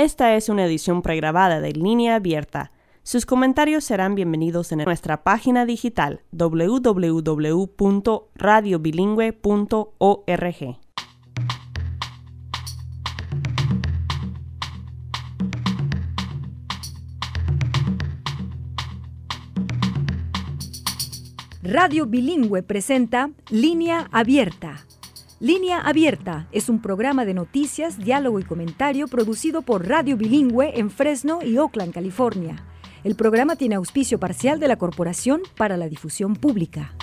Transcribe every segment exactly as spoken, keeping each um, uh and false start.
Esta es una edición pregrabada de Línea Abierta. Sus comentarios serán bienvenidos en nuestra página digital doble u doble u doble u punto radio bilingüe punto org. Radio Bilingüe presenta Línea Abierta. Línea Abierta es un programa de noticias, diálogo y comentario producido por Radio Bilingüe en Fresno y Oakland, California. El programa tiene auspicio parcial de la Corporación para la Difusión Pública.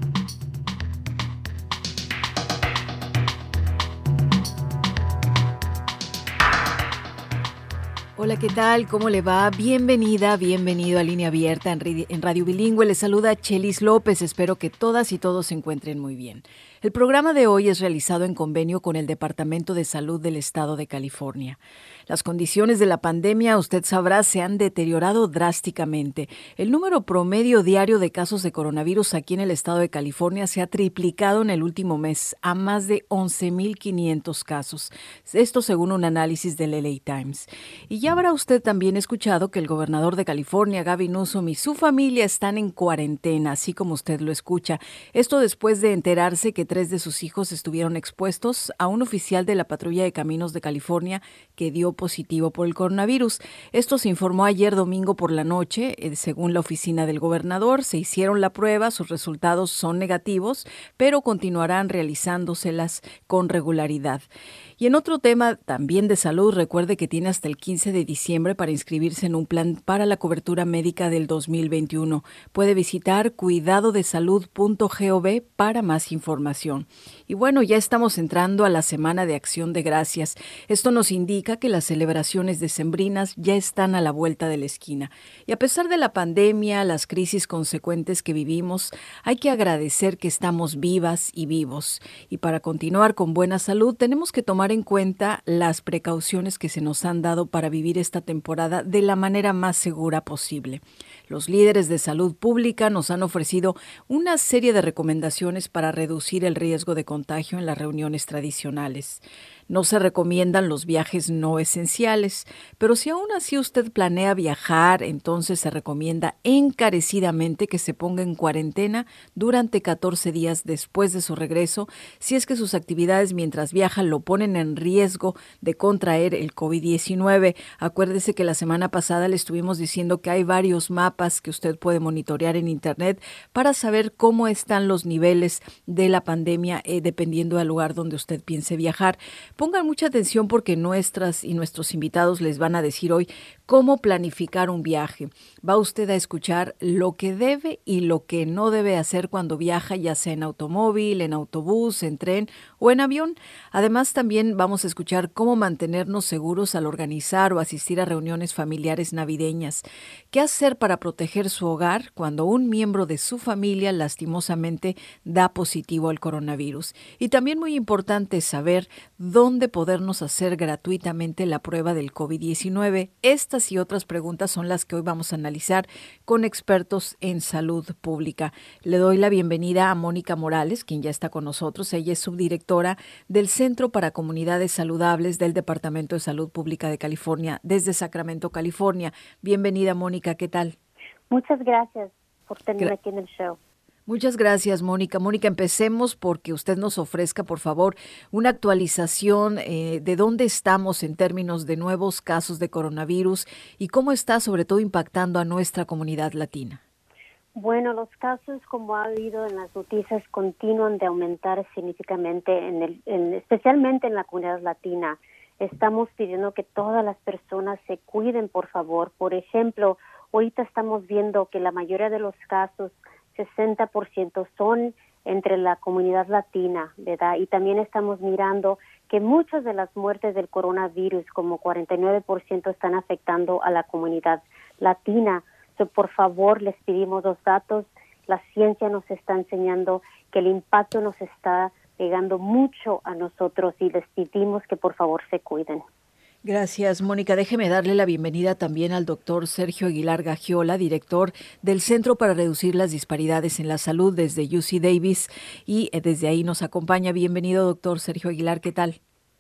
Hola, ¿qué tal? ¿Cómo le va? Bienvenida, bienvenido a Línea Abierta en Radio Bilingüe. Les saluda Chelis López. Espero que todas y todos se encuentren muy bien. El programa de hoy es realizado en convenio con el Departamento de Salud del Estado de California. Las condiciones de la pandemia, usted sabrá, se han deteriorado drásticamente. El número promedio diario de casos de coronavirus aquí en el estado de California se ha triplicado en el último mes a más de once mil quinientos casos. Esto según un análisis del L A Times. Y ya habrá usted también escuchado que el gobernador de California, Gavin Newsom, y su familia están en cuarentena, así como usted lo escucha. Esto después de enterarse que tres de sus hijos estuvieron expuestos a un oficial de la Patrulla de Caminos de California que dio positivo por el coronavirus. Esto se informó ayer domingo por la noche. Eh, según la oficina del gobernador, se hicieron la prueba, sus resultados son negativos, pero continuarán realizándoselas con regularidad. Y en otro tema también de salud, recuerde que tiene hasta el quince de diciembre para inscribirse en un plan para la cobertura médica del dos mil veintiuno. Puede visitar cuidado de salud punto gov para más información. Y bueno, ya estamos entrando a la Semana de Acción de Gracias. Esto nos indica que las celebraciones decembrinas ya están a la vuelta de la esquina. Y a pesar de la pandemia, las crisis consecuentes que vivimos, hay que agradecer que estamos vivas y vivos. Y para continuar con buena salud, tenemos que tomar en cuenta las precauciones que se nos han dado para vivir esta temporada de la manera más segura posible. Los líderes de salud pública nos han ofrecido una serie de recomendaciones para reducir el riesgo de contagio en las reuniones tradicionales. No se recomiendan los viajes no esenciales, pero si aún así usted planea viajar, entonces se recomienda encarecidamente que se ponga en cuarentena durante catorce días después de su regreso, si es que sus actividades mientras viaja lo ponen en riesgo de contraer el COVID diecinueve. Acuérdese que la semana pasada le estuvimos diciendo que hay varios mapas que usted puede monitorear en Internet para saber cómo están los niveles de la pandemia eh, dependiendo del lugar donde usted piense viajar. Pongan mucha atención porque nuestras y nuestros invitados les van a decir hoy cómo planificar un viaje. Va usted a escuchar lo que debe y lo que no debe hacer cuando viaja, ya sea en automóvil, en autobús, en tren o en avión. Además, también vamos a escuchar cómo mantenernos seguros al organizar o asistir a reuniones familiares navideñas. ¿Qué hacer para proteger su hogar cuando un miembro de su familia lastimosamente da positivo al coronavirus? Y también muy importante saber dónde dónde podernos hacer gratuitamente la prueba del COVID diecinueve. Estas y otras preguntas son las que hoy vamos a analizar con expertos en salud pública. Le doy la bienvenida a Mónica Morales, quien ya está con nosotros. Ella es subdirectora del Centro para Comunidades Saludables del Departamento de Salud Pública de California, desde Sacramento, California. Bienvenida, Mónica, ¿qué tal? Muchas gracias por tenerme aquí en el show. Muchas gracias, Mónica. Mónica, empecemos porque usted nos ofrezca, por favor, una actualización eh, de dónde estamos en términos de nuevos casos de coronavirus y cómo está, sobre todo, impactando a nuestra comunidad latina. Bueno, los casos, como ha habido en las noticias, continúan de aumentar significativamente, en el, en, especialmente en la comunidad latina. Estamos pidiendo que todas las personas se cuiden, por favor. Por ejemplo, ahorita estamos viendo que la mayoría de los casos, sesenta por ciento son entre la comunidad latina, ¿verdad? Y también estamos mirando que muchas de las muertes del coronavirus, como cuarenta y nueve por ciento, están afectando a la comunidad latina. So, por favor, les pedimos los datos. La ciencia nos está enseñando que el impacto nos está pegando mucho a nosotros y les pedimos que por favor se cuiden. Gracias, Mónica. Déjeme darle la bienvenida también al doctor Sergio Aguilar Gagiola, director del Centro para Reducir las Disparidades en la Salud desde U C Davis, y desde ahí nos acompaña. Bienvenido, doctor Sergio Aguilar. ¿Qué tal?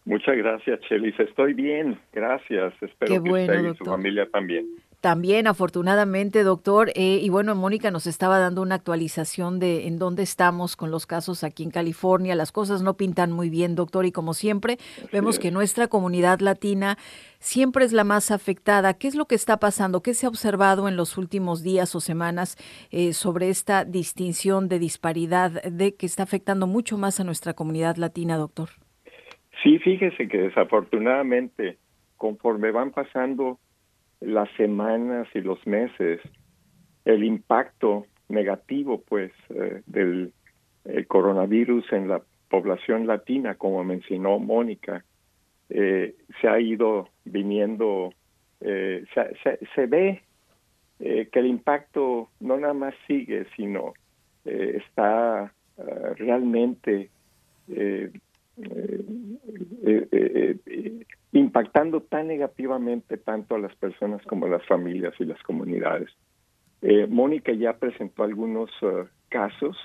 Muchas gracias, Chelis. Estoy bien, gracias. Espero Qué que bueno, usted y doctor. su familia también. También, afortunadamente, doctor. Eh, y bueno, Mónica nos estaba dando una actualización de en dónde estamos con los casos aquí en California. Las cosas no pintan muy bien, doctor, y como siempre, Así vemos es. que nuestra comunidad latina siempre es la más afectada. ¿Qué es lo que está pasando? ¿Qué se ha observado en los últimos días o semanas eh, sobre esta distinción de disparidad de que está afectando mucho más a nuestra comunidad latina, doctor? Sí, fíjese que desafortunadamente, conforme van pasando las semanas y los meses, el impacto negativo, pues, eh, del el coronavirus en la población latina, como mencionó Mónica, eh, se ha ido viniendo, eh, se, se, se ve eh, que el impacto no nada más sigue, sino eh, está uh, realmente eh, eh, eh, eh, eh, impactando tan negativamente tanto a las personas como a las familias y las comunidades. Eh, Mónica ya presentó algunos uh, casos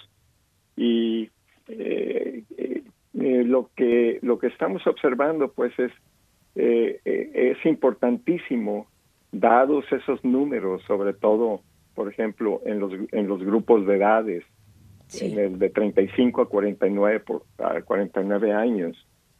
y eh, eh, eh, lo que lo que estamos observando pues es eh, eh, es importantísimo, dados esos números, sobre todo por ejemplo en los en los grupos de edades, sí. En el de treinta y cinco a cuarenta y nueve por, a cuarenta y nueve años,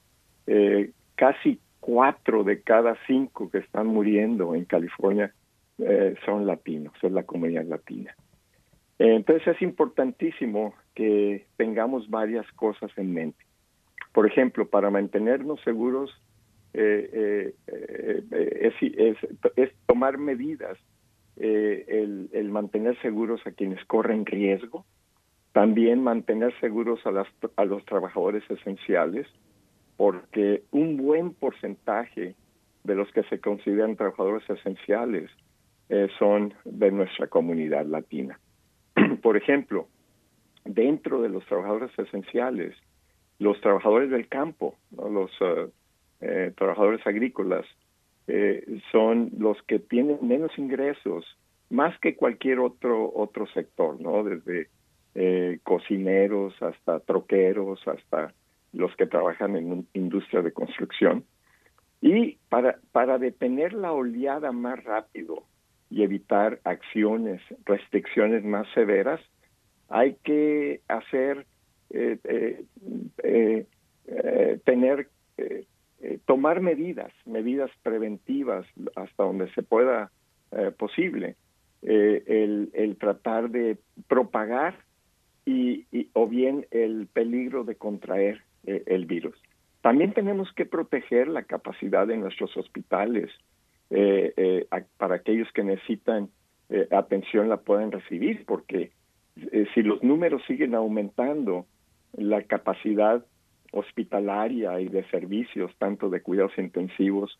eh, casi cuatro de cada cinco que están muriendo en California eh, son latinos, es la comunidad latina. Eh, entonces es importantísimo que tengamos varias cosas en mente. Por ejemplo, para mantenernos seguros eh, eh, eh, es, es, es tomar medidas, eh, el, el mantener seguros a quienes corren riesgo, también mantener seguros a, las, a los trabajadores esenciales, porque un buen porcentaje de los que se consideran trabajadores esenciales eh, son de nuestra comunidad latina. Por ejemplo, dentro de los trabajadores esenciales, los trabajadores del campo, ¿no? los uh, eh, trabajadores agrícolas, eh, son los que tienen menos ingresos, más que cualquier otro otro sector, ¿no? Desde eh, cocineros hasta troqueros, hasta los que trabajan en industria de construcción. Y para, para detener la oleada más rápido y evitar acciones, restricciones más severas, hay que hacer, eh, eh, eh, eh, tener, eh, eh, tomar medidas, medidas preventivas hasta donde se pueda eh, posible, eh, el, el tratar de propagar y, y o bien el peligro de contraer eh, el virus. También tenemos que proteger la capacidad de nuestros hospitales eh, eh, a, para aquellos que necesitan eh, atención la puedan recibir, porque eh, si los números siguen aumentando, la capacidad hospitalaria y de servicios, tanto de cuidados intensivos,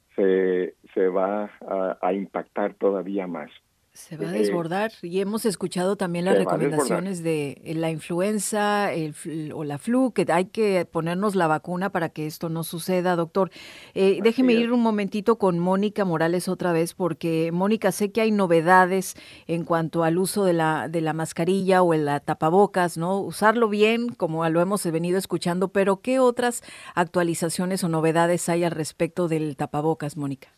se, se va a, a impactar todavía más. Se va a desbordar eh, y hemos escuchado también las recomendaciones de la influenza el, o la flu, que hay que ponernos la vacuna para que esto no suceda, doctor. Eh, déjeme ir un momentito con Mónica Morales otra vez, porque Mónica, sé que hay novedades en cuanto al uso de la, de la mascarilla o el tapabocas, ¿no? Usarlo bien, como lo hemos venido escuchando, pero ¿qué otras actualizaciones o novedades hay al respecto del tapabocas, Mónica?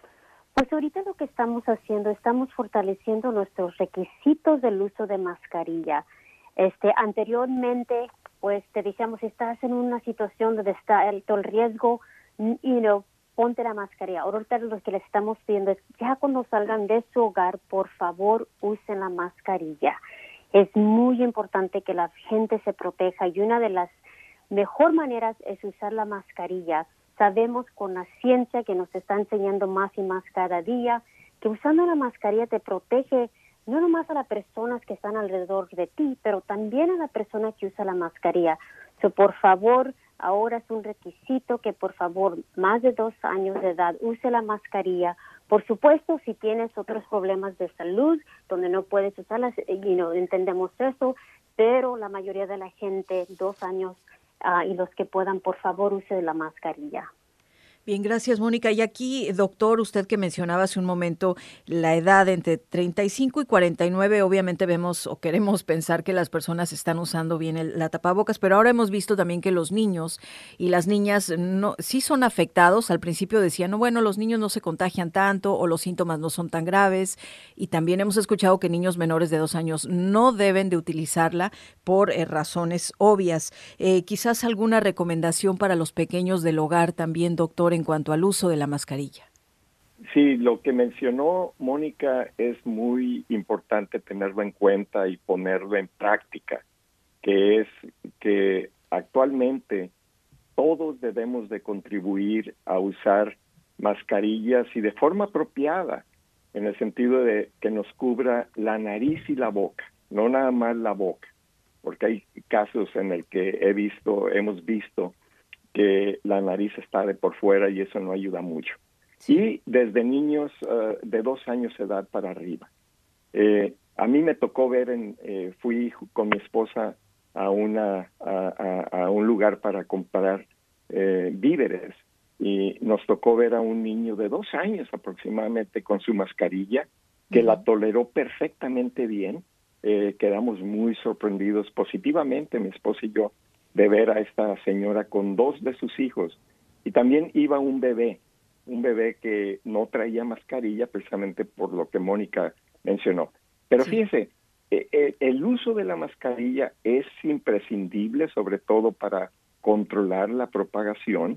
Pues ahorita lo que estamos haciendo, estamos fortaleciendo nuestros requisitos del uso de mascarilla. Este, anteriormente, pues te decíamos, si estás en una situación donde está alto el riesgo, you know, ponte la mascarilla. Ahorita lo que les estamos pidiendo es, ya cuando salgan de su hogar, por favor, usen la mascarilla. Es muy importante que la gente se proteja y una de las mejores maneras es usar la mascarilla. Sabemos con la ciencia que nos está enseñando más y más cada día que usando la mascarilla te protege no nomás a las personas que están alrededor de ti, pero también a la persona que usa la mascarilla. So, por favor, ahora es un requisito que por favor más de dos años de edad use la mascarilla. Por supuesto, si tienes otros problemas de salud donde no puedes usarla, you know, entendemos eso, pero la mayoría de la gente, dos años Uh, y los que puedan, por favor, use la mascarilla. Bien, gracias, Mónica. Y aquí, doctor, usted que mencionaba hace un momento la edad entre treinta y cinco y cuarenta y nueve, obviamente vemos o queremos pensar que las personas están usando bien el, la tapabocas, pero ahora hemos visto también que los niños y las niñas no, sí son afectados. Al principio decían, no, bueno, los niños no se contagian tanto o los síntomas no son tan graves. Y también hemos escuchado que niños menores de dos años no deben de utilizarla por eh, razones obvias. Eh, quizás alguna recomendación para los pequeños del hogar también, doctor, en cuanto al uso de la mascarilla. Sí, lo que mencionó Mónica es muy importante tenerlo en cuenta y ponerlo en práctica, que es que actualmente todos debemos de contribuir a usar mascarillas y de forma apropiada, en el sentido de que nos cubra la nariz y la boca, no nada más la boca, porque hay casos en el que he visto, hemos visto que la nariz está de por fuera y eso no ayuda mucho. Sí. Y desde niños uh, de dos años de edad para arriba. Eh, a mí me tocó ver, en, eh, fui con mi esposa a, una, a, a, a un lugar para comprar eh, víveres y nos tocó ver a un niño de dos años aproximadamente con su mascarilla que uh-huh. la toleró perfectamente bien. Eh, quedamos muy sorprendidos positivamente, mi esposa y yo, de ver a esta señora con dos de sus hijos. Y también iba un bebé, un bebé que no traía mascarilla precisamente por lo que Mónica mencionó. Pero sí. fíjense, eh, el uso de la mascarilla es imprescindible, sobre todo para controlar la propagación.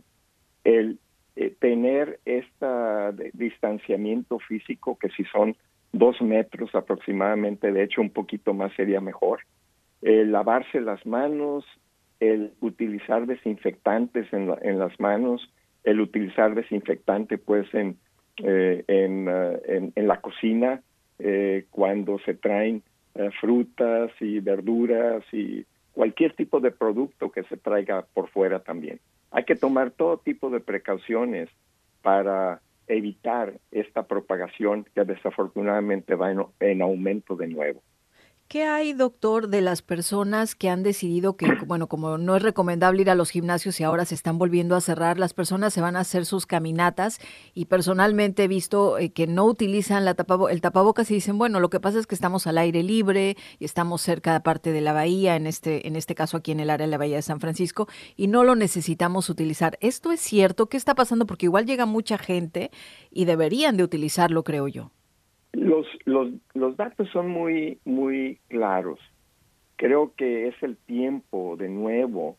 El eh, tener este distanciamiento físico, que si son dos metros aproximadamente, de hecho un poquito más sería mejor. Eh, lavarse las manos, el utilizar desinfectantes en, la, en las manos, el utilizar desinfectante pues en, eh, en, uh, en, en la cocina, eh, cuando se traen uh, frutas y verduras y cualquier tipo de producto que se traiga por fuera también. Hay que tomar todo tipo de precauciones para evitar esta propagación que desafortunadamente va en, en aumento de nuevo. ¿Qué hay, doctor, de las personas que han decidido que, bueno, como no es recomendable ir a los gimnasios y ahora se están volviendo a cerrar, las personas se van a hacer sus caminatas y personalmente he visto eh, que no utilizan la tapabo- el tapabocas y dicen, bueno, lo que pasa es que estamos al aire libre y estamos cerca de parte de la bahía, en este, en este caso aquí en el área de la bahía de San Francisco, y no lo necesitamos utilizar. ¿Esto es cierto? ¿Qué está pasando? Porque igual llega mucha gente y deberían de utilizarlo, creo yo. Los, los, los datos son muy, muy claros. Creo que es el tiempo, de nuevo,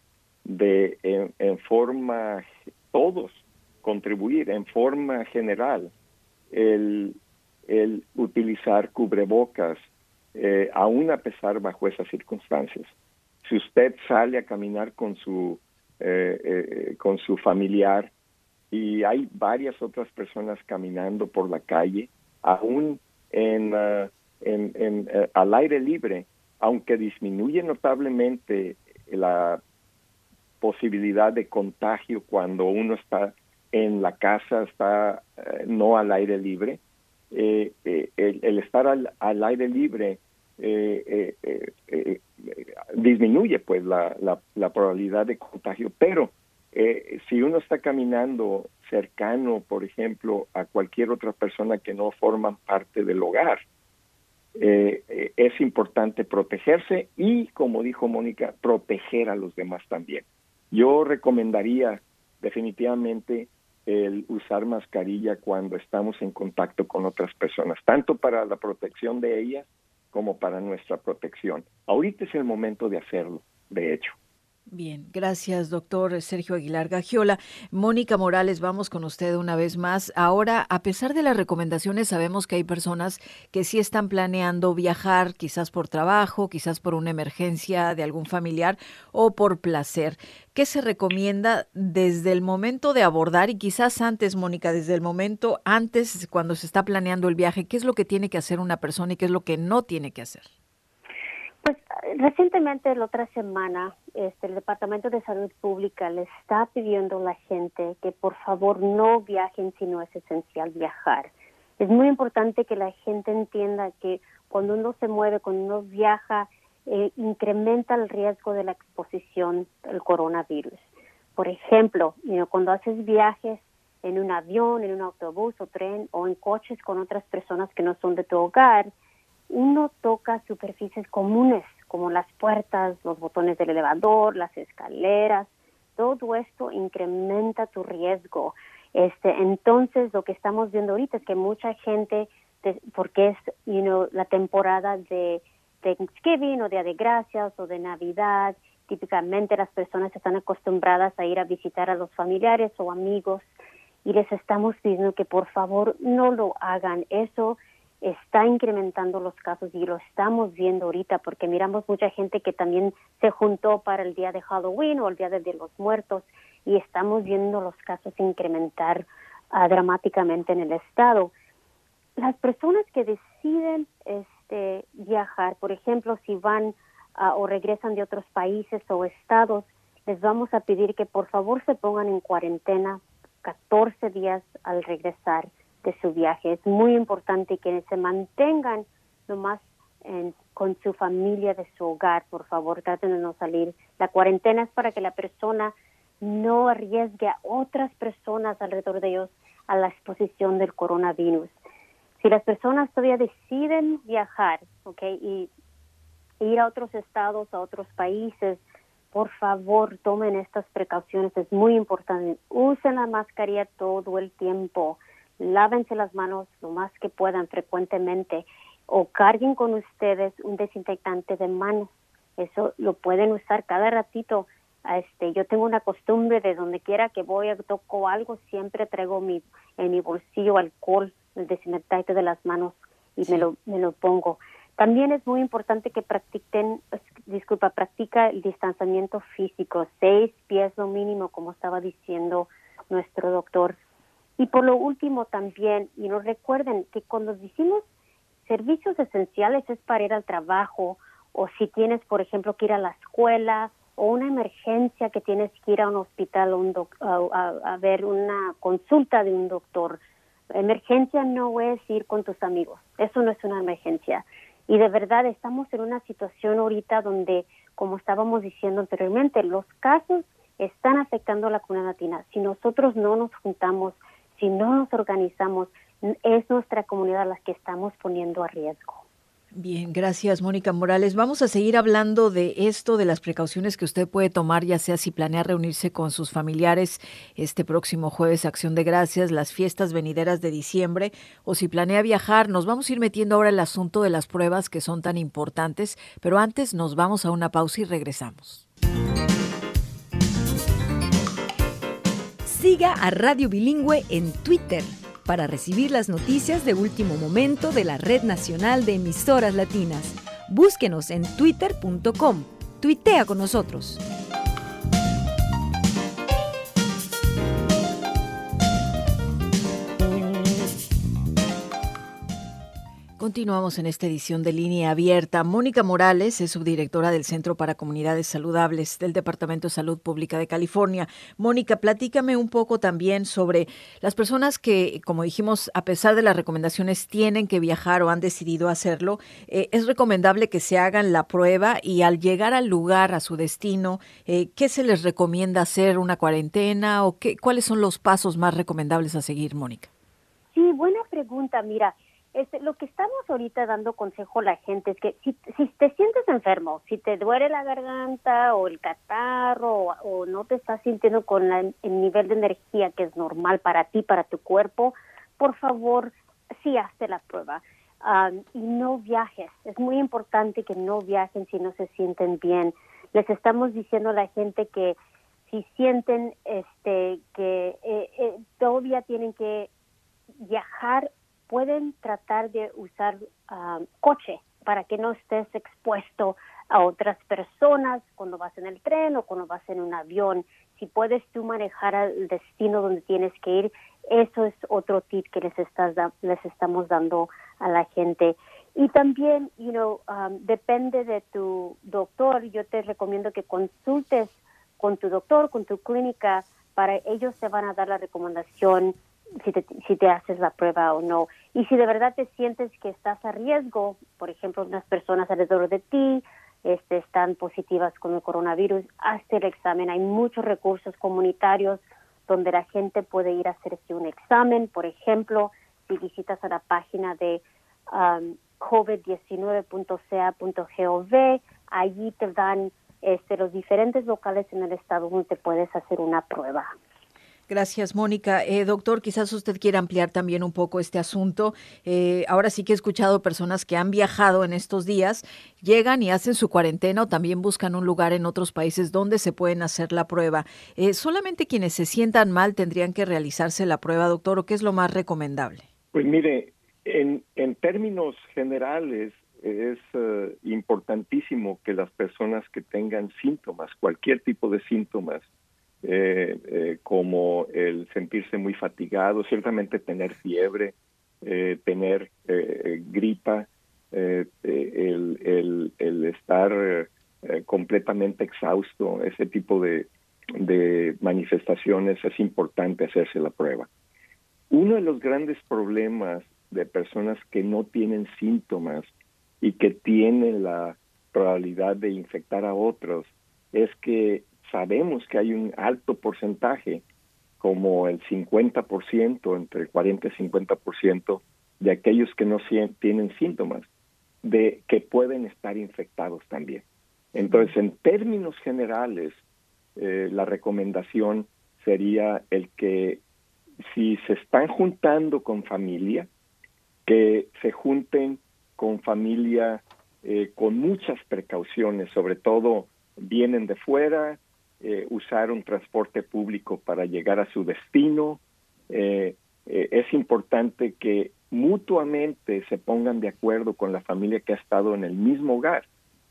de en, en forma, todos contribuir en forma general, el, el utilizar cubrebocas, eh, aún a pesar bajo esas circunstancias. Si usted sale a caminar con su, eh, eh, con su familiar y hay varias otras personas caminando por la calle, aún en, uh, en, en uh, al aire libre, aunque disminuye notablemente la posibilidad de contagio cuando uno está en la casa, está uh, no al aire libre, eh, eh, el, el estar al, al aire libre eh, eh, eh, eh, disminuye pues la, la, la probabilidad de contagio, pero Eh, si uno está caminando cercano, por ejemplo, a cualquier otra persona que no forman parte del hogar, eh, eh, es importante protegerse y, como dijo Mónica, proteger a los demás también. Yo recomendaría definitivamente el usar mascarilla cuando estamos en contacto con otras personas, tanto para la protección de ellas como para nuestra protección. Ahorita es el momento de hacerlo, de hecho. Bien, gracias, doctor Sergio Aguilar Gagiola. Mónica Morales, vamos con usted una vez más. Ahora, a pesar de las recomendaciones, sabemos que hay personas que sí están planeando viajar, quizás por trabajo, quizás por una emergencia de algún familiar o por placer. ¿Qué se recomienda desde el momento de abordar y quizás antes, Mónica, desde el momento antes, cuando se está planeando el viaje, qué es lo que tiene que hacer una persona y qué es lo que no tiene que hacer? Pues recientemente, la otra semana, este, el Departamento de Salud Pública le está pidiendo a la gente que por favor no viajen si no es esencial viajar. Es muy importante que la gente entienda que cuando uno se mueve, cuando uno viaja, eh, incrementa el riesgo de la exposición al coronavirus. Por ejemplo, you know, cuando haces viajes en un avión, en un autobús o tren o en coches con otras personas que no son de tu hogar, uno toca superficies comunes como las puertas, los botones del elevador, las escaleras. Todo esto incrementa tu riesgo. Este, entonces, lo que estamos viendo ahorita es que mucha gente, de, porque es you know, la temporada de Thanksgiving o Día de Gracias o de Navidad, típicamente las personas están acostumbradas a ir a visitar a los familiares o amigos y les estamos pidiendo que por favor no lo hagan. Eso está incrementando los casos y lo estamos viendo ahorita porque miramos mucha gente que también se juntó para el día de Halloween o el día de, de los muertos y estamos viendo los casos incrementar uh, dramáticamente en el estado. Las personas que deciden este, viajar, por ejemplo, si van uh, o regresan de otros países o estados, les vamos a pedir que por favor se pongan en cuarentena catorce días al regresar de su viaje. Es muy importante que se mantengan nomás en, con su familia de su hogar. Por favor, traten de no salir. La cuarentena es para que la persona no arriesgue a otras personas alrededor de ellos a la exposición del coronavirus. Si las personas todavía deciden viajar, okay, y ir a otros estados, a otros países, por favor, tomen estas precauciones. Es muy importante. Usen la mascarilla todo el tiempo. Lávense las manos lo más que puedan frecuentemente o carguen con ustedes un desinfectante de manos. Eso lo pueden usar cada ratito. Este, yo tengo una costumbre de donde quiera que voy, toco algo, siempre traigo mi, en mi bolsillo alcohol, el desinfectante de las manos y sí. me lo me lo pongo. También es muy importante que practiquen, disculpa, practica el distanciamiento físico, seis pies lo mínimo, como estaba diciendo nuestro doctor. Y por lo último también, y nos recuerden que cuando decimos servicios esenciales es para ir al trabajo, o si tienes, por ejemplo, que ir a la escuela, o una emergencia que tienes que ir a un hospital o un doc- a, a, a ver una consulta de un doctor. Emergencia no es ir con tus amigos, eso no es una emergencia. Y de verdad estamos en una situación ahorita donde, como estábamos diciendo anteriormente, los casos están afectando a la comunidad latina. Si nosotros no nos juntamos, si no nos organizamos, es nuestra comunidad la que estamos poniendo a riesgo. Bien, gracias, Mónica Morales. Vamos a seguir hablando de esto, de las precauciones que usted puede tomar, ya sea si planea reunirse con sus familiares este próximo jueves, Acción de Gracias, las fiestas venideras de diciembre, o si planea viajar. Nos vamos a ir metiendo ahora el asunto de las pruebas que son tan importantes, pero antes nos vamos a una pausa y regresamos. Siga a Radio Bilingüe en Twitter para recibir las noticias de último momento de la Red Nacional de Emisoras Latinas. Búsquenos en twitter punto com. Tuitea con nosotros. Continuamos en esta edición de Línea Abierta. Mónica Morales es subdirectora del Centro para Comunidades Saludables del Departamento de Salud Pública de California. Mónica, platícame un poco también sobre las personas que, como dijimos, a pesar de las recomendaciones, tienen que viajar o han decidido hacerlo. Eh, es recomendable que se hagan la prueba y al llegar al lugar, a su destino, eh, ¿qué se les recomienda hacer? ¿Una cuarentena? ¿O qué, cuáles son los pasos más recomendables a seguir, Mónica? Sí, buena pregunta. Mira, Este, lo que estamos ahorita dando consejo a la gente es que si, si te sientes enfermo, si te duele la garganta o el catarro o, o no te estás sintiendo con la, el nivel de energía que es normal para ti, para tu cuerpo, por favor, sí hazte la prueba um, y no viajes. Es muy importante que no viajen si no se sienten bien. Les estamos diciendo a la gente que si sienten este que eh, eh, todavía tienen que viajar, pueden tratar de usar uh, coche para que no estés expuesto a otras personas cuando vas en el tren o cuando vas en un avión. Si puedes tú manejar al destino donde tienes que ir, eso es otro tip que les estás da- les estamos dando a la gente. Y también, you know, um, depende de tu doctor. Yo te recomiendo que consultes con tu doctor, con tu clínica, para ellos te van a dar la recomendación si te, si te haces la prueba o no. Y si de verdad te sientes que estás a riesgo, por ejemplo, unas personas alrededor de ti este, están positivas con el coronavirus, hazte el examen. Hay muchos recursos comunitarios donde la gente puede ir a hacerse un examen. Por ejemplo, si visitas a la página de um, covid diecinueve punto c a punto gov, allí te dan este, los diferentes locales en el estado donde te puedes hacer una prueba. Gracias, Mónica. Eh, doctor, quizás usted quiera ampliar también un poco este asunto. Eh, ahora sí que he escuchado personas que han viajado en estos días, llegan y hacen su cuarentena o también buscan un lugar en otros países donde se pueden hacer la prueba. Eh, ¿Solamente quienes se sientan mal tendrían que realizarse la prueba, doctor, o qué es lo más recomendable? Pues mire, en, en términos generales es uh, importantísimo que las personas que tengan síntomas, cualquier tipo de síntomas, Eh, eh, como el sentirse muy fatigado, ciertamente tener fiebre, eh, tener eh, gripa, eh, el, el, el estar eh, completamente exhausto, ese tipo de, de manifestaciones, es importante hacerse la prueba. Uno de los grandes problemas de personas que no tienen síntomas y que tienen la probabilidad de infectar a otros es que sabemos que hay un alto porcentaje, como el cincuenta por ciento, entre cuarenta y cincuenta por ciento de aquellos que no tienen síntomas, de que pueden estar infectados también. Entonces, en términos generales, eh, la recomendación sería el que si se están juntando con familia, que se junten con familia eh, con muchas precauciones, sobre todo vienen de fuera, Eh, usar un transporte público para llegar a su destino. Eh, eh, es importante que mutuamente se pongan de acuerdo con la familia que ha estado en el mismo hogar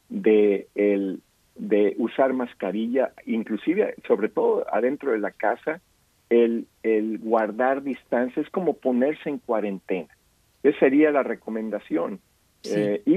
de, el, de usar mascarilla, inclusive, sobre todo adentro de la casa, el, el guardar distancia, es como ponerse en cuarentena. Esa sería la recomendación. Sí. Eh, y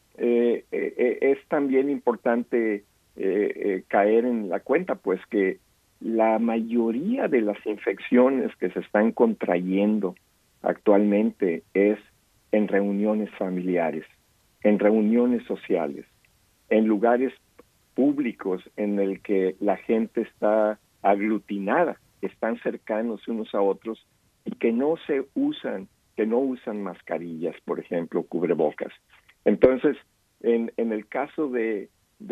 eh, eh, es también importante Eh, eh, caer en la cuenta, pues que la mayoría de las infecciones que se están contrayendo actualmente es en reuniones familiares, en reuniones sociales, en lugares públicos en el que la gente está aglutinada, están cercanos unos a otros y que no se usan, que no usan mascarillas, por ejemplo, cubrebocas. Entonces, en, en el caso de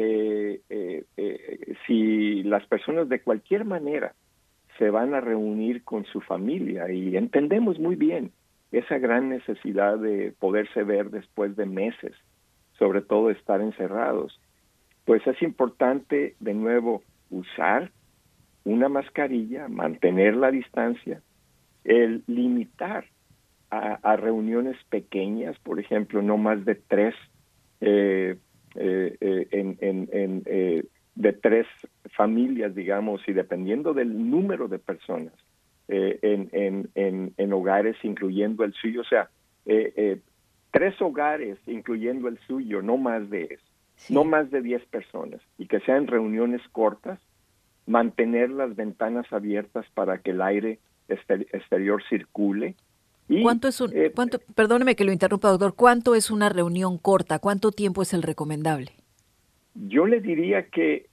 de eh, eh, si las personas de cualquier manera se van a reunir con su familia, y entendemos muy bien esa gran necesidad de poderse ver después de meses, sobre todo estar encerrados, pues es importante de nuevo usar una mascarilla, mantener la distancia, el limitar a, a reuniones pequeñas, por ejemplo, no más de tres eh, Eh, eh, en, en, en, eh, de tres familias, digamos, y dependiendo del número de personas eh, en, en, en, en hogares, incluyendo el suyo, o sea, eh, eh, tres hogares, incluyendo el suyo, no más de eso, sí. no más de diez personas, y que sean reuniones cortas, mantener las ventanas abiertas para que el aire exter- exterior circule. Y, ¿Cuánto es un, eh, cuánto, perdóneme que lo interrumpa, doctor, ¿cuánto es una reunión corta? ¿Cuánto tiempo es el recomendable? Yo le diría que,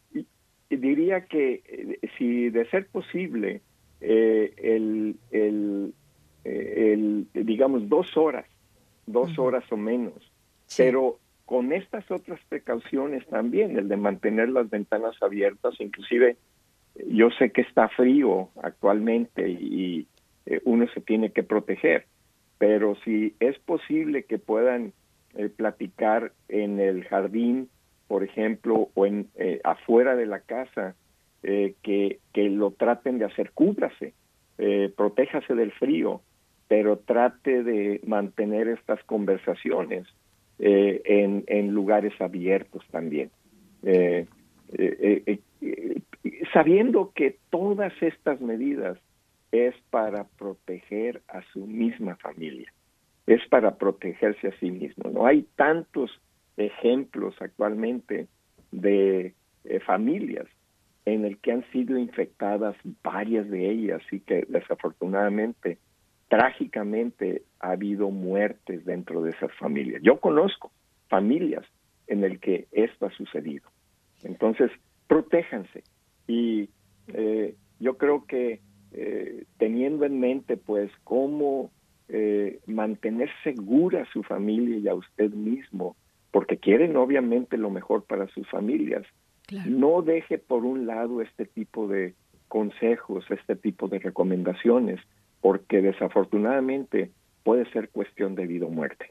diría que eh, si de ser posible, eh, el, el, eh, el, digamos, dos horas, dos uh-huh. horas o menos, sí. pero con estas otras precauciones también, el de mantener las ventanas abiertas, inclusive yo sé que está frío actualmente y Eh, uno se tiene que proteger, pero si es posible que puedan eh, platicar en el jardín, por ejemplo, o en eh, afuera de la casa, eh, que, que lo traten de hacer, cúbrase, eh, protéjase del frío, pero trate de mantener estas conversaciones eh, en, en lugares abiertos también. Eh, eh, eh, eh, sabiendo que todas estas medidas es para proteger a su misma familia, es para protegerse a sí mismo. No hay tantos ejemplos actualmente de eh, familias en el que han sido infectadas varias de ellas y que desafortunadamente, trágicamente, ha habido muertes dentro de esas familias. Yo conozco familias en el que esto ha sucedido. Entonces, protéjanse y eh, yo creo que eh, teniendo en mente pues cómo eh, mantener segura a su familia y a usted mismo, porque quieren obviamente lo mejor para sus familias, claro. No deje por un lado este tipo de consejos, este tipo de recomendaciones, porque desafortunadamente puede ser cuestión de vida o muerte.